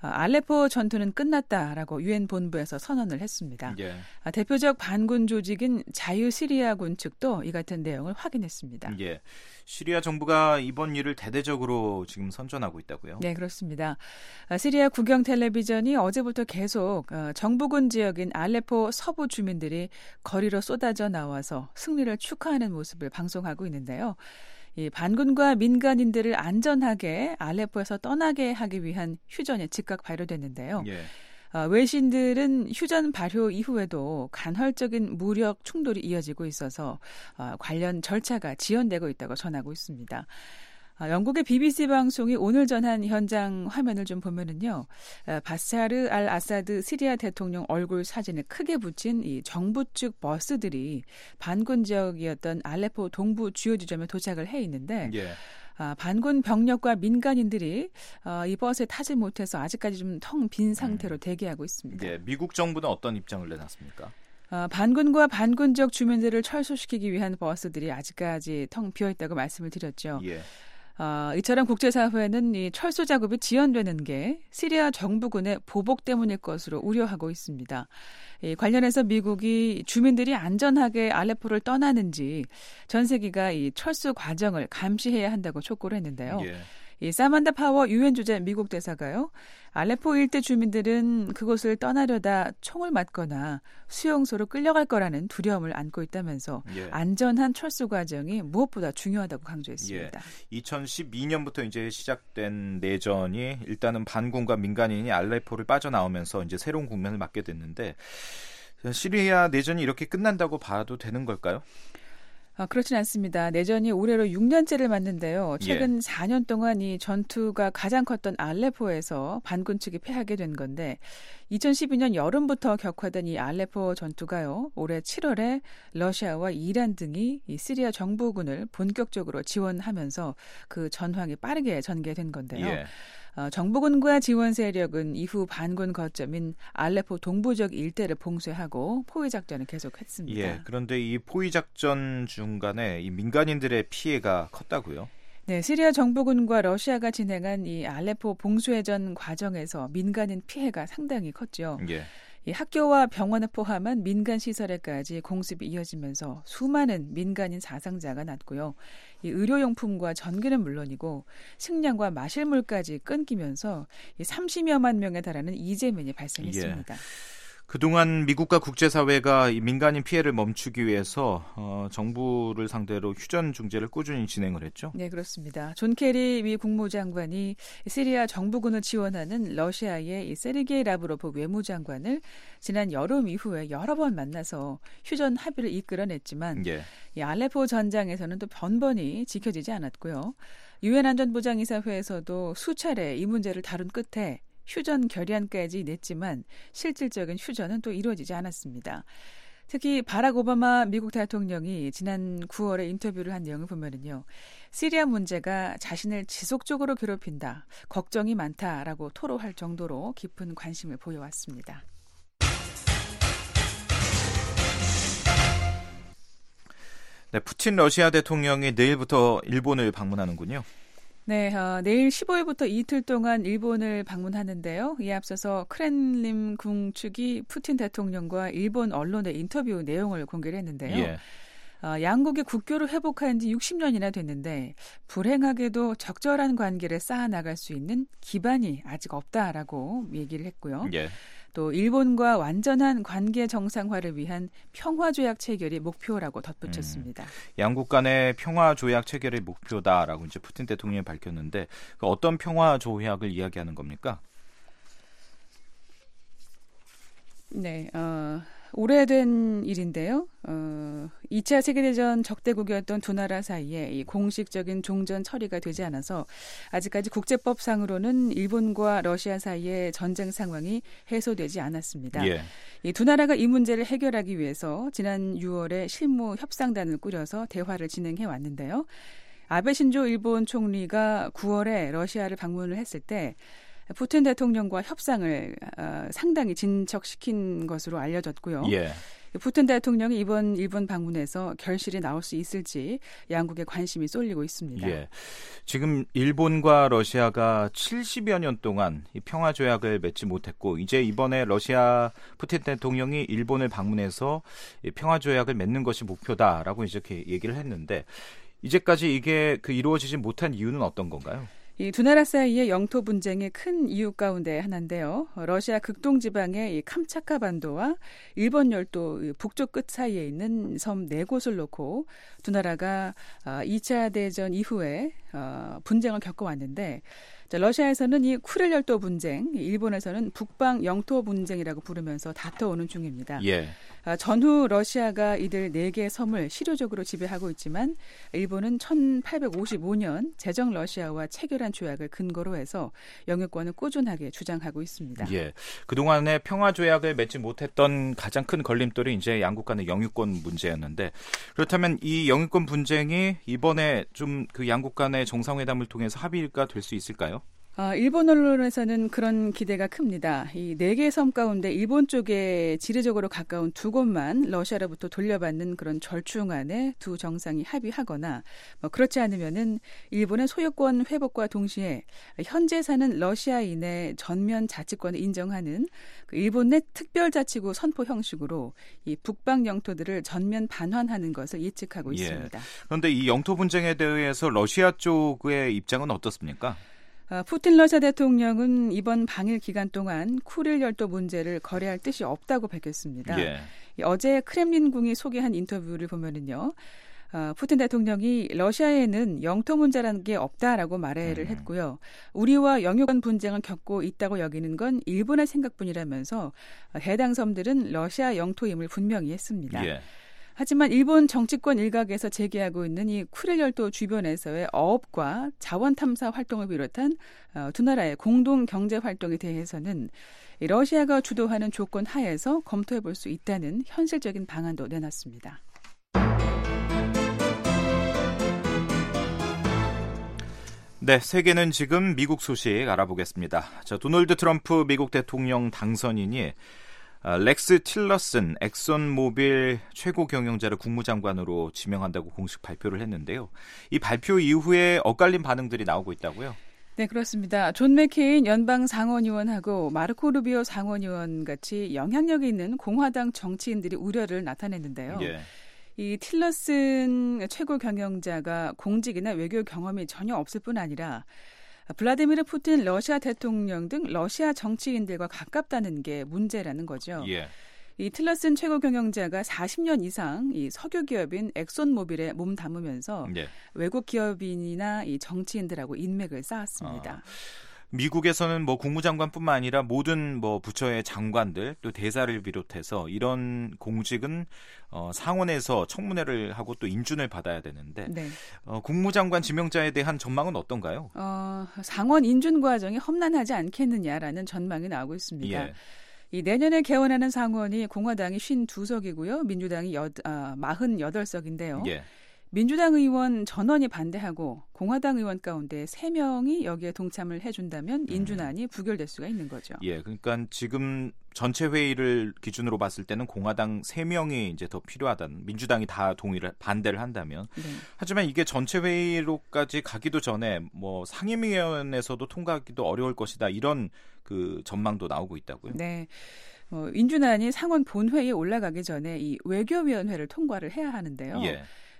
알레포 전투는 끝났다라고 유엔 본부에서 선언을 했습니다. 예. 대표적 반군 조직인 자유시리아군 측도 이 같은 내용을 확인했습니다. 예. 시리아 정부가 이번 일을 대대적으로 지금 선전하고 있다고요? 네, 그렇습니다. 시리아 국영 텔레비전이 어제부터 계속 정부군 지역인 알레포 서부 주민들이 거리로 쏟아져 나와서 승리를 축하하는 모습을 방송하고 있는데요. 이 반군과 민간인들을 안전하게 알레포에서 떠나게 하기 위한 휴전이 즉각 발효됐는데요. 예. 어, 외신들은 휴전 발효 이후에도 간헐적인 무력 충돌이 이어지고 있어서 어, 관련 절차가 지연되고 있다고 전하고 있습니다. 어, 영국의 비비씨 방송이 오늘 전한 현장 화면을 좀 보면은요, 어, 바샤르 알 아사드 시리아 대통령 얼굴 사진을 크게 붙인 이 정부 측 버스들이 반군 지역이었던 알레포 동부 주요 지점에 도착을 해 있는데, 예. 아, 반군 병력과 민간인들이 어, 이 버스에 타지 못해서 아직까지 좀 텅 빈 상태로 대기하고 있습니다. 예. 미국 정부는 어떤 입장을 내놨습니까? 어, 반군과 반군 지역 주민들을 철수시키기 위한 버스들이 아직까지 텅 비어있다고 말씀을 드렸죠. 예. 어, 이처럼 국제사회는 이 철수 작업이 지연되는 게 시리아 정부군의 보복 때문일 것으로 우려하고 있습니다. 이 관련해서 미국이 주민들이 안전하게 알레포를 떠나는지 전 세계가 이 철수 과정을 감시해야 한다고 촉구를 했는데요. 예. 이 사만다 파워 유엔 주재 미국 대사가요. 알레포 일대 주민들은 그곳을 떠나려다 총을 맞거나 수용소로 끌려갈 거라는 두려움을 안고 있다면서 예. 안전한 철수 과정이 무엇보다 중요하다고 강조했습니다. 예. 이천십이 년부터 이제 시작된 내전이 일단은 반군과 민간인이 알레포를 빠져나오면서 이제 새로운 국면을 맞게 됐는데 시리아 내전이 이렇게 끝난다고 봐도 되는 걸까요? 아, 그렇진 않습니다. 내전이 올해로 육 년째를 맞는데요. 최근 예. 사 년 동안 이 전투가 가장 컸던 알레포에서 반군 측이 패하게 된 건데 이천십이 년 여름부터 격화된 이 알레포 전투가요. 올해 칠월에 러시아와 이란 등이 이 시리아 정부군을 본격적으로 지원하면서 그 전황이 빠르게 전개된 건데요. 예. 어, 정부군과 지원 세력은 이후 반군 거점인 알레포 동부적 일대를 봉쇄하고 포위 작전을 계속했습니다. 예, 그런데 이 포위 작전 중간에 이 민간인들의 피해가 컸다고요? 네, 시리아 정부군과 러시아가 진행한 이 알레포 봉쇄전 과정에서 민간인 피해가 상당히 컸죠. 예. 이 학교와 병원을 포함한 민간 시설에까지 공습이 이어지면서 수많은 민간인 사상자가 났고요. 이 의료용품과 전기는 물론이고 식량과 마실 물까지 끊기면서 이 삼십여만 명에 달하는 이재민이 발생했습니다. 예. 그동안 미국과 국제사회가 이 민간인 피해를 멈추기 위해서 어, 정부를 상대로 휴전 중재를 꾸준히 진행을 했죠. 네, 그렇습니다. 존 케리 미 국무장관이 시리아 정부군을 지원하는 러시아의 이 세르게이 라브로프 외무장관을 지난 여름 이후에 여러 번 만나서 휴전 합의를 이끌어냈지만 예. 이 알레포 전장에서는 또 번번이 지켜지지 않았고요. 유엔 안전보장이사회에서도 수차례 이 문제를 다룬 끝에 휴전 결의안까지 냈지만 실질적인 휴전은 또 이루어지지 않았습니다. 특히 바락 오바마 미국 대통령이 지난 구월에 인터뷰를 한 내용을 보면은요, 시리아 문제가 자신을 지속적으로 괴롭힌다, 걱정이 많다라고 토로할 정도로 깊은 관심을 보여왔습니다. 네, 푸틴 러시아 대통령이 내일부터 일본을 방문하는군요. 네, 어, 내일 십오 일부터 이틀 동안 일본을 방문하는데요. 이에 앞서서 크렘림궁 측이 푸틴 대통령과 일본 언론의 인터뷰 내용을 공개를 했는데요. 예. 어, 양국의 국교를 회복한 지 육십 년이나 됐는데 불행하게도 적절한 관계를 쌓아나갈 수 있는 기반이 아직 없다라고 얘기를 했고요. 예. 또 일본과 완전한 관계 정상화를 위한 평화조약 체결이 목표라고 덧붙였습니다. 음, 양국 간의 평화조약 체결이 목표다라고 이제 푸틴 대통령이 밝혔는데 그 어떤 평화조약을 이야기하는 겁니까? 네, 어, 오래된 일인데요. 어, 이 차 세계대전 적대국이었던 두 나라 사이에 이 공식적인 종전 처리가 되지 않아서 아직까지 국제법상으로는 일본과 러시아 사이의 전쟁 상황이 해소되지 않았습니다. 예. 이 두 나라가 이 문제를 해결하기 위해서 지난 유월에 실무 협상단을 꾸려서 대화를 진행해 왔는데요. 아베 신조 일본 총리가 구월에 러시아를 방문을 했을 때 푸틴 대통령과 협상을 어, 상당히 진척시킨 것으로 알려졌고요. 예. 푸틴 대통령이 이번 일본 방문에서 결실이 나올 수 있을지 양국의 관심이 쏠리고 있습니다. 예. 지금 일본과 러시아가 칠십여 년 동안 이 평화 조약을 맺지 못했고 이제 이번에 러시아 푸틴 대통령이 일본을 방문해서 이 평화 조약을 맺는 것이 목표다라고 이렇게 얘기를 했는데 이제까지 이게 그 이루어지지 못한 이유는 어떤 건가요? 이 두 나라 사이의 영토 분쟁의 큰 이유 가운데 하나인데요. 러시아 극동 지방의 이 캄차카 반도와 일본 열도 북쪽 끝 사이에 있는 섬 네 곳을 놓고 두 나라가 이 차 대전 이후에 분쟁을 겪어왔는데 러시아에서는 이 쿠릴 열도 분쟁, 일본에서는 북방 영토 분쟁이라고 부르면서 다퉈오는 중입니다. 예. 전후 러시아가 이들 네 개의 섬을 실효적으로 지배하고 있지만 일본은 천팔백오십오 년 제정 러시아와 체결한 조약을 근거로 해서 영유권을 꾸준하게 주장하고 있습니다. 예. 그동안에 평화 조약을 맺지 못했던 가장 큰 걸림돌이 이제 양국 간의 영유권 문제였는데 그렇다면 이 영유권 분쟁이 이번에 좀 그 양국 간의 정상회담을 통해서 합의가 될 수 있을까요? 아, 일본 언론에서는 그런 기대가 큽니다. 이 네 개의 섬 가운데 일본 쪽에 지리적으로 가까운 두 곳만 러시아로부터 돌려받는 그런 절충안에 두 정상이 합의하거나 뭐 그렇지 않으면은 일본의 소유권 회복과 동시에 현재 사는 러시아인의 전면 자치권을 인정하는 그 일본 내 특별자치구 선포 형식으로 이 북방 영토들을 전면 반환하는 것을 예측하고 있습니다. 예. 그런데 이 영토 분쟁에 대해서 러시아 쪽의 입장은 어떻습니까? 푸틴 러시아 대통령은 이번 방일 기간 동안 쿠릴 열도 문제를 거래할 뜻이 없다고 밝혔습니다. 예. 어제 크렘린궁이 소개한 인터뷰를 보면은요, 푸틴 대통령이 러시아에는 영토 문제라는 게 없다라고 말을 했고요. 우리와 영유권 분쟁을 겪고 있다고 여기는 건 일본의 생각뿐이라면서 해당 섬들은 러시아 영토임을 분명히 했습니다. 예. 하지만 일본 정치권 일각에서 제기하고 있는 이 쿠릴 열도 주변에서의 어업과 자원 탐사 활동을 비롯한 두 나라의 공동 경제 활동에 대해서는 러시아가 주도하는 조건 하에서 검토해 볼 수 있다는 현실적인 방안도 내놨습니다. 네, 세계는 지금 미국 소식 알아보겠습니다. 자, 도널드 트럼프 미국 대통령 당선인이 렉스 틸러슨 엑손모빌 최고 경영자를 국무장관으로 지명한다고 공식 발표를 했는데요. 이 발표 이후에 엇갈린 반응들이 나오고 있다고요? 네, 그렇습니다. 존 맥케인 연방 상원의원하고 마르코 루비오 상원의원 같이 영향력이 있는 공화당 정치인들이 우려를 나타냈는데요. 예. 이 틸러슨 최고 경영자가 공직이나 외교 경험이 전혀 없을 뿐 아니라 블라디미르 푸틴 러시아 대통령 등 러시아 정치인들과 가깝다는 게 문제라는 거죠. 예. 이 틸러슨 최고 경영자가 사십 년 이상 이 석유 기업인 엑손모빌에 몸 담으면서 예. 외국 기업인이나 이 정치인들하고 인맥을 쌓았습니다. 아. 미국에서는 뭐 국무장관뿐만 아니라 모든 뭐 부처의 장관들 또 대사를 비롯해서 이런 공직은 어, 상원에서 청문회를 하고 또 인준을 받아야 되는데 네. 어, 국무장관 지명자에 대한 전망은 어떤가요? 어, 상원 인준 과정이 험난하지 않겠느냐라는 전망이 나오고 있습니다. 예. 이 내년에 개원하는 상원이 공화당이 오십이 석이고요. 민주당이 여, 아, 사십팔 석인데요. 예. 민주당 의원 전원이 반대하고 공화당 의원 가운데 세 명이 여기에 동참을 해준다면 인준안이 부결될 수가 있는 거죠. 예, 그러니까 지금 전체 회의를 기준으로 봤을 때는 공화당 세 명이 이제 더 필요하다는, 민주당이 다 동의를 반대를 한다면. 네. 하지만 이게 전체 회의로까지 가기도 전에 뭐 상임위원회에서도 통과하기도 어려울 것이다, 이런 그 전망도 나오고 있다고요. 네. 어, 인준안이 상원 본회의에 올라가기 전에 이 외교위원회를 통과를 해야 하는데요. 예.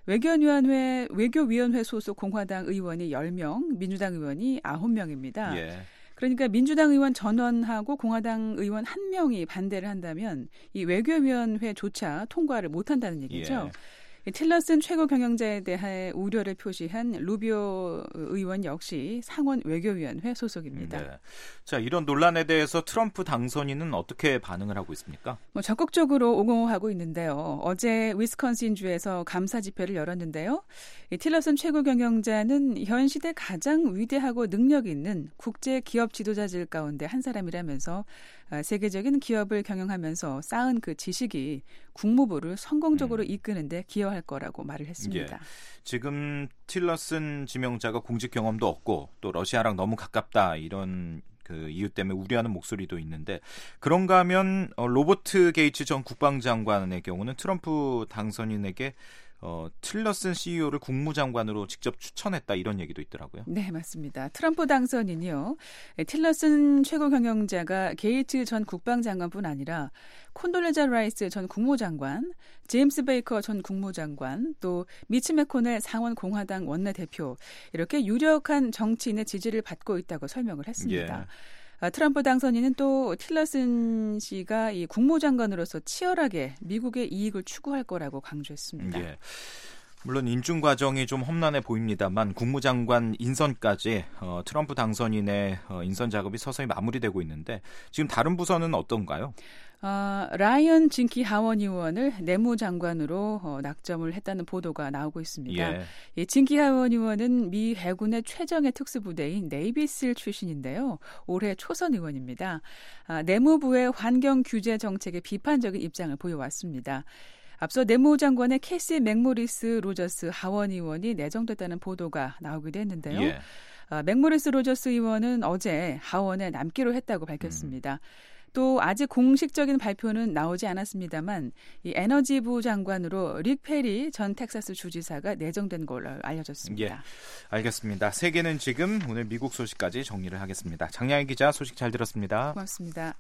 외교위원회, 외교위원회 소속 공화당 의원이 열 명, 민주당 의원이 아홉 명입니다. 예. 그러니까 민주당 의원 전원하고 공화당 의원 한 명이 반대를 한다면 이 외교위원회조차 통과를 못한다는 얘기죠. 예. 틸러슨 최고 경영자에 대한 우려를 표시한 루비오 의원 역시 상원 외교위원회 소속입니다. 네. 자, 이런 논란에 대해서 트럼프 당선인은 어떻게 반응을 하고 있습니까? 뭐 적극적으로 옹호하고 있는데요. 어제 위스콘신주에서 감사 집회를 열었는데요. 이 틸러슨 최고 경영자는 현 시대 가장 위대하고 능력 있는 국제 기업 지도자들 가운데 한 사람이라면서 세계적인 기업을 경영하면서 쌓은 그 지식이 국무부를 성공적으로 음. 이끄는 데 기여할 거라고 말을 했습니다. 예. 지금 틸러슨 지명자가 공직 경험도 없고 또 러시아랑 너무 가깝다, 이런 그 이유 때문에 우려하는 목소리도 있는데 그런가 하면 어, 로버트 게이츠 전 국방장관의 경우는 트럼프 당선인에게 어, 틸러슨 씨이오를 국무장관으로 직접 추천했다 이런 얘기도 있더라고요. 네, 맞습니다. 트럼프 당선인이요. 틸러슨 최고 경영자가 게이츠 전 국방장관뿐 아니라 콘돌레자 라이스 전 국무장관, 제임스 베이커 전 국무장관, 또 미치 매코넬 상원 공화당 원내대표 이렇게 유력한 정치인의 지지를 받고 있다고 설명을 했습니다. 예. 트럼프 당선인은 또 틸러슨 씨가 이 국무장관으로서 치열하게 미국의 이익을 추구할 거라고 강조했습니다. 예. 물론 인준 과정이 좀 험난해 보입니다만 국무장관 인선까지 어, 트럼프 당선인의 어, 인선 작업이 서서히 마무리되고 있는데 지금 다른 부서는 어떤가요? 어, 라이언 진키 하원 의원을 내무장관으로 어, 낙점을 했다는 보도가 나오고 있습니다. 예. 예, 진키 하원 의원은 미 해군의 최정예 특수부대인 네이비실 출신인데요. 올해 초선 의원입니다. 아, 내무부의 환경 규제 정책에 비판적인 입장을 보여왔습니다. 앞서 내무장관의 캐시 맥모리스 로저스 하원 의원이 내정됐다는 보도가 나오기도 했는데요. 예. 아, 맥모리스 로저스 의원은 어제 하원에 남기로 했다고 밝혔습니다. 음. 또 아직 공식적인 발표는 나오지 않았습니다만 이 에너지부 장관으로 릭 페리 전 텍사스 주지사가 내정된 걸로 알려졌습니다. 예, 알겠습니다. 세계는 지금 오늘 미국 소식까지 정리를 하겠습니다. 장량희 기자 소식 잘 들었습니다. 고맙습니다.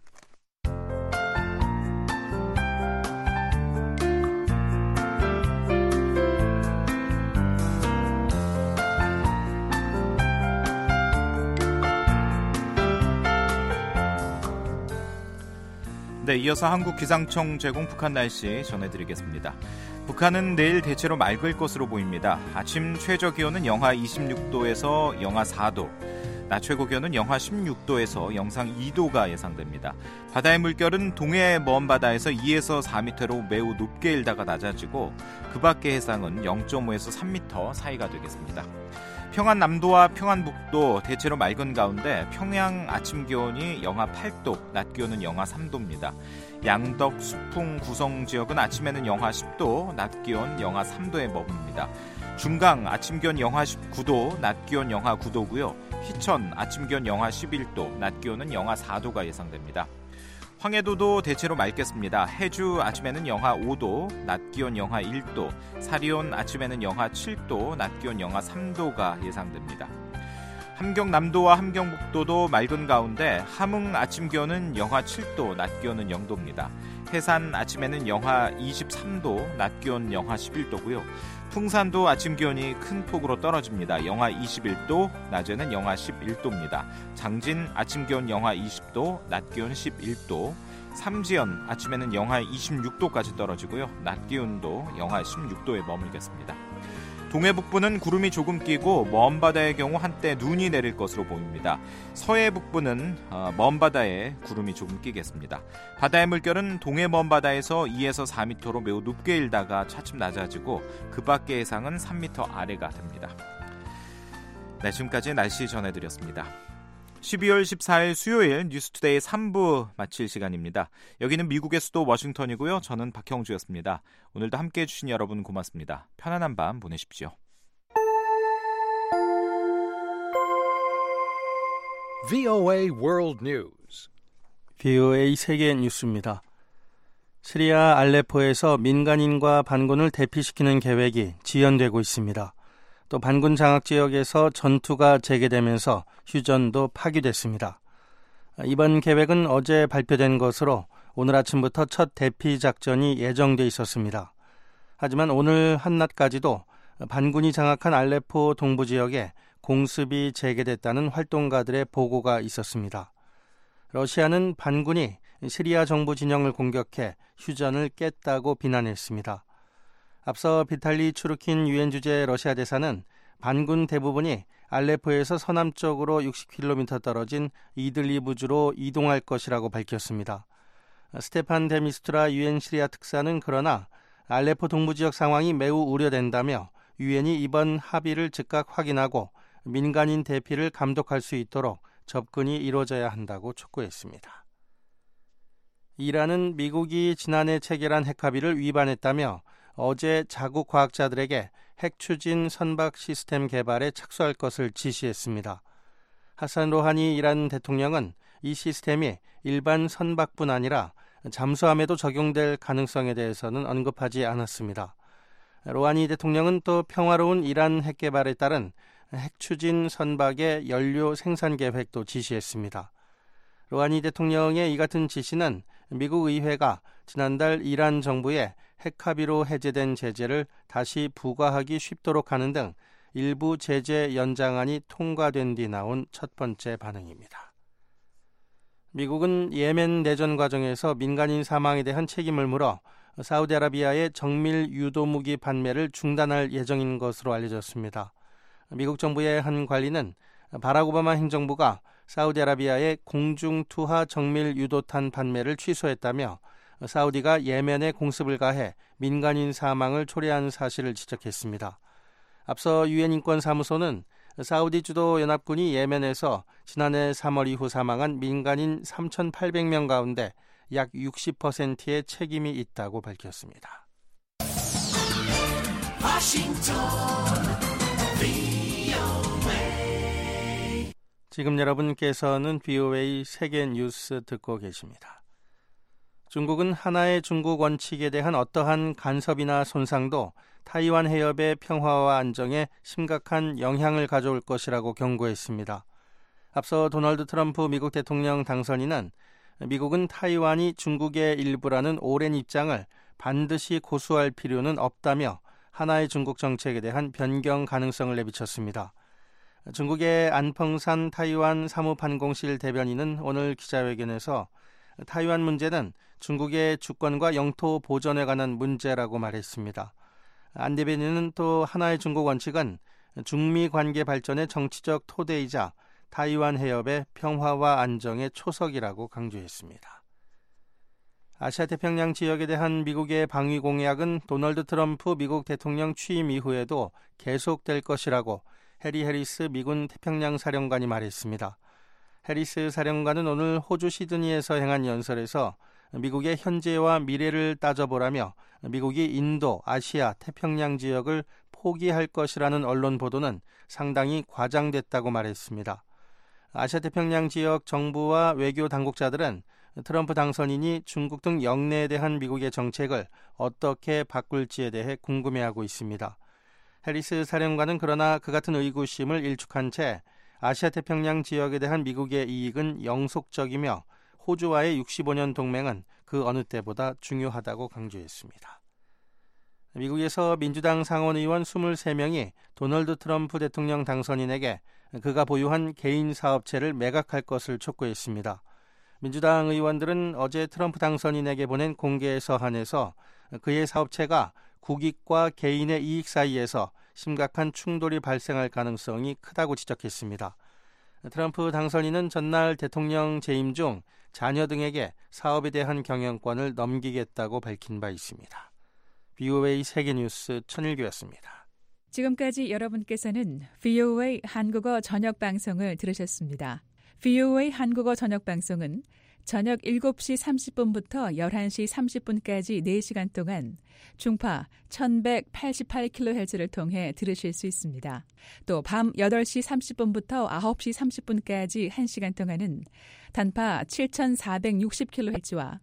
네, 이어서 한국기상청 제공 북한 날씨 전해드리겠습니다. 북한은 내일 대체로 맑을 것으로 보입니다. 아침 최저 기온은 영하 이십육 도에서 영하 사 도, 낮 최고 기온은 영하 십육 도에서 영상 이 도가 예상됩니다. 바다의 물결은 동해 먼 바다에서 이에서 사 미터로 매우 높게 일다가 낮아지고 그 밖의 해상은 영 점 오에서 삼 미터 사이가 되겠습니다. 평안 남도와 평안 북도 대체로 맑은 가운데 평양 아침 기온이 영하 팔 도, 낮 기온은 영하 삼 도입니다. 양덕, 수풍, 구성 지역은 아침에는 영하 십 도, 낮 기온 영하 삼 도에 머뭅니다. 중강 아침 기온 영하 십구 도, 낮 기온 영하 구 도고요. 희천 아침 기온 영하 십일 도, 낮 기온은 영하 사 도가 예상됩니다. 황해도도 대체로 맑겠습니다. 해주 아침에는 영하 오 도, 낮 기온 영하 일 도, 사리온 아침에는 영하 칠 도, 낮 기온 영하 삼 도가 예상됩니다. 함경남도와 함경북도도 맑은 가운데 함흥 아침 기온은 영하 칠 도, 낮 기온은 영 도입니다. 해산 아침에는 영하 이십삼 도, 낮 기온 영하 십일 도고요. 풍산도 아침 기온이 큰 폭으로 떨어집니다. 영하 이십일 도, 낮에는 영하 십일 도입니다. 장진 아침 기온 영하 이십 도, 낮 기온 십일 도. 삼지연 아침에는 영하 이십육 도까지 떨어지고요. 낮 기온도 영하 십육 도에 머물겠습니다. 동해 북부는 구름이 조금 끼고 먼 바다의 경우 한때 눈이 내릴 것으로 보입니다. 서해 북부는 먼 바다에 구름이 조금 끼겠습니다. 바다의 물결은 동해 먼 바다에서 이에서 사 미터로 매우 높게 일다가 차츰 낮아지고 그 밖의 해상은 삼 미터 아래가 됩니다. 네, 지금까지 날씨 전해드렸습니다. 십이월 십사일 수요일 뉴스투데이 삼 부 마칠 시간입니다. 여기는 미국의 수도 워싱턴이고요. 저는 박형주였습니다. 오늘도 함께해 주신 여러분 고맙습니다. 편안한 밤 보내십시오. 브이오에이 World News. 브이오에이 세계 뉴스입니다. 시리아 알레포에서 민간인과 반군을 대피시키는 계획이 지연되고 있습니다. 또 반군 장악 지역에서 전투가 재개되면서 휴전도 파기됐습니다. 이번 계획은 어제 발표된 것으로 오늘 아침부터 첫 대피 작전이 예정돼 있었습니다. 하지만 오늘 한낮까지도 반군이 장악한 알레포 동부 지역에 공습이 재개됐다는 활동가들의 보고가 있었습니다. 러시아는 반군이 시리아 정부 진영을 공격해 휴전을 깼다고 비난했습니다. 앞서 비탈리 추르킨 유엔 주재 러시아 대사는 반군 대부분이 알레포에서 서남쪽으로 육십 킬로미터 떨어진 이들리브주로 이동할 것이라고 밝혔습니다. 스테판 데미스트라 유엔 시리아 특사는 그러나 알레포 동부 지역 상황이 매우 우려된다며 유엔이 이번 합의를 즉각 확인하고 민간인 대피를 감독할 수 있도록 접근이 이루어져야 한다고 촉구했습니다. 이란은 미국이 지난해 체결한 핵합의를 위반했다며 어제 자국 과학자들에게 핵 추진 선박 시스템 개발에 착수할 것을 지시했습니다. 하산 로하니 이란 대통령은 이 시스템이 일반 선박뿐 아니라 잠수함에도 적용될 가능성에 대해서는 언급하지 않았습니다. 로하니 대통령은 또 평화로운 이란 핵 개발에 따른 핵 추진 선박의 연료 생산 계획도 지시했습니다. 로하니 대통령의 이 같은 지시는 미국 의회가 지난달 이란 정부에 핵 합의로 해제된 제재를 다시 부과하기 쉽도록 하는 등 일부 제재 연장안이 통과된 뒤 나온 첫 번째 반응입니다. 미국은 예멘 내전 과정에서 민간인 사망에 대한 책임을 물어 사우디아라비아의 정밀 유도무기 판매를 중단할 예정인 것으로 알려졌습니다. 미국 정부의 한 관리는 바락 오바마 행정부가 사우디아라비아의 공중투하 정밀 유도탄 판매를 취소했다며 사우디가 예멘에 공습을 가해 민간인 사망을 초래한 사실을 지적했습니다. 앞서 유엔 인권사무소는 사우디 주도 연합군이 예멘에서 지난해 삼월 이후 사망한 민간인 삼천팔백 명 가운데 약 육십 퍼센트의 책임이 있다고 밝혔습니다. 워싱턴 브이오에이. 지금 여러분께서는 브이오에이 세계 뉴스 듣고 계십니다. 중국은 하나의 중국 원칙에 대한 어떠한 간섭이나 손상도 타이완 해협의 평화와 안정에 심각한 영향을 가져올 것이라고 경고했습니다. 앞서 도널드 트럼프 미국 대통령 당선인은 미국은 타이완이 중국의 일부라는 오랜 입장을 반드시 고수할 필요는 없다며 하나의 중국 정책에 대한 변경 가능성을 내비쳤습니다. 중국의 안펑산 타이완 사무반공실 대변인은 오늘 기자회견에서 타이완 문제는 중국의 주권과 영토 보전에 관한 문제라고 말했습니다. 안 대변인은 또 하나의 중국 원칙은 중미 관계 발전의 정치적 토대이자 타이완 해협의 평화와 안정의 초석이라고 강조했습니다. 아시아 태평양 지역에 대한 미국의 방위 공약은 도널드 트럼프 미국 대통령 취임 이후에도 계속될 것이라고 해리 해리스 미군 태평양 사령관이 말했습니다. 해리스 사령관은 오늘 호주 시드니에서 행한 연설에서 미국의 현재와 미래를 따져보라며 미국이 인도, 아시아, 태평양 지역을 포기할 것이라는 언론 보도는 상당히 과장됐다고 말했습니다. 아시아 태평양 지역 정부와 외교 당국자들은 트럼프 당선인이 중국 등 영내에 대한 미국의 정책을 어떻게 바꿀지에 대해 궁금해하고 있습니다. 해리스 사령관은 그러나 그 같은 의구심을 일축한 채 아시아 태평양 지역에 대한 미국의 이익은 영속적이며 호주와의 육십오 년 동맹은 그 어느 때보다 중요하다고 강조했습니다. 미국에서 민주당 상원의원 이십삼 명이 도널드 트럼프 대통령 당선인에게 그가 보유한 개인 사업체를 매각할 것을 촉구했습니다. 민주당 의원들은 어제 트럼프 당선인에게 보낸 공개 서한에서 그의 사업체가 국익과 개인의 이익 사이에서 심각한 충돌이 발생할 가능성이 크다고 지적했습니다. 트럼프 당선인은 전날 대통령 재임 중 자녀 등에게 사업에 대한 경영권을 넘기겠다고 밝힌 바 있습니다. 브이오에이 세계뉴스 천일규였습니다. 지금까지 여러분께서는 브이오에이 한국어 저녁 방송을 들으셨습니다. 브이오에이 한국어 저녁 방송은 저녁 일곱 시 삼십 분부터 열한 시 삼십 분까지 네 시간 동안 중파 천백팔십팔 킬로헤르츠를 통해 들으실 수 있습니다. 또 밤 여덟 시 삼십 분부터 아홉 시 삼십 분까지 한 시간 동안은 단파 칠천사백육십 킬로헤르츠와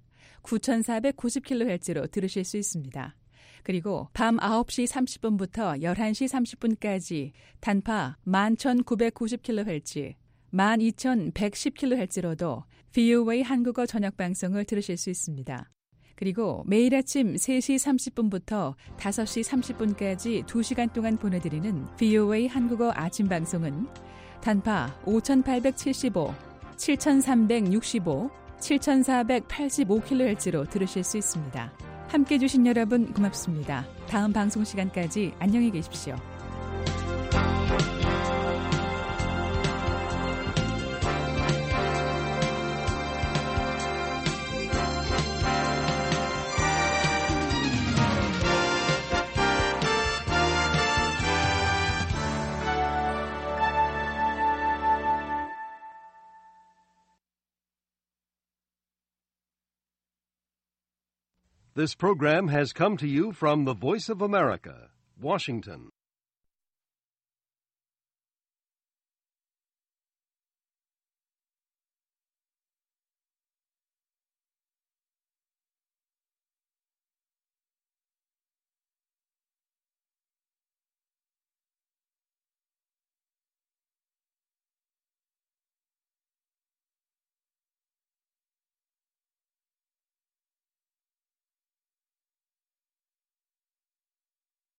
구천사백구십 킬로헤르츠로 들으실 수 있습니다. 그리고 밤 아홉 시 삼십 분부터 열한 시 삼십 분까지 단파 만 천구백구십 킬로헤르츠, 만 이천백십 킬로헤르츠로도 브이오에이 한국어 저녁 방송을 들으실 수 있습니다. 그리고 매일 아침 세 시 삼십 분부터 다섯 시 삼십 분까지 두 시간 동안 보내드리는 브이오에이 한국어 아침 방송은 단파 오천팔백칠십오, 칠천삼백육십오, 칠천사백팔십오 킬로헤르츠로 들으실 수 있습니다. 함께해 주신 여러분 고맙습니다. 다음 방송 시간까지 안녕히 계십시오. This program has come to you from the Voice of America, Washington.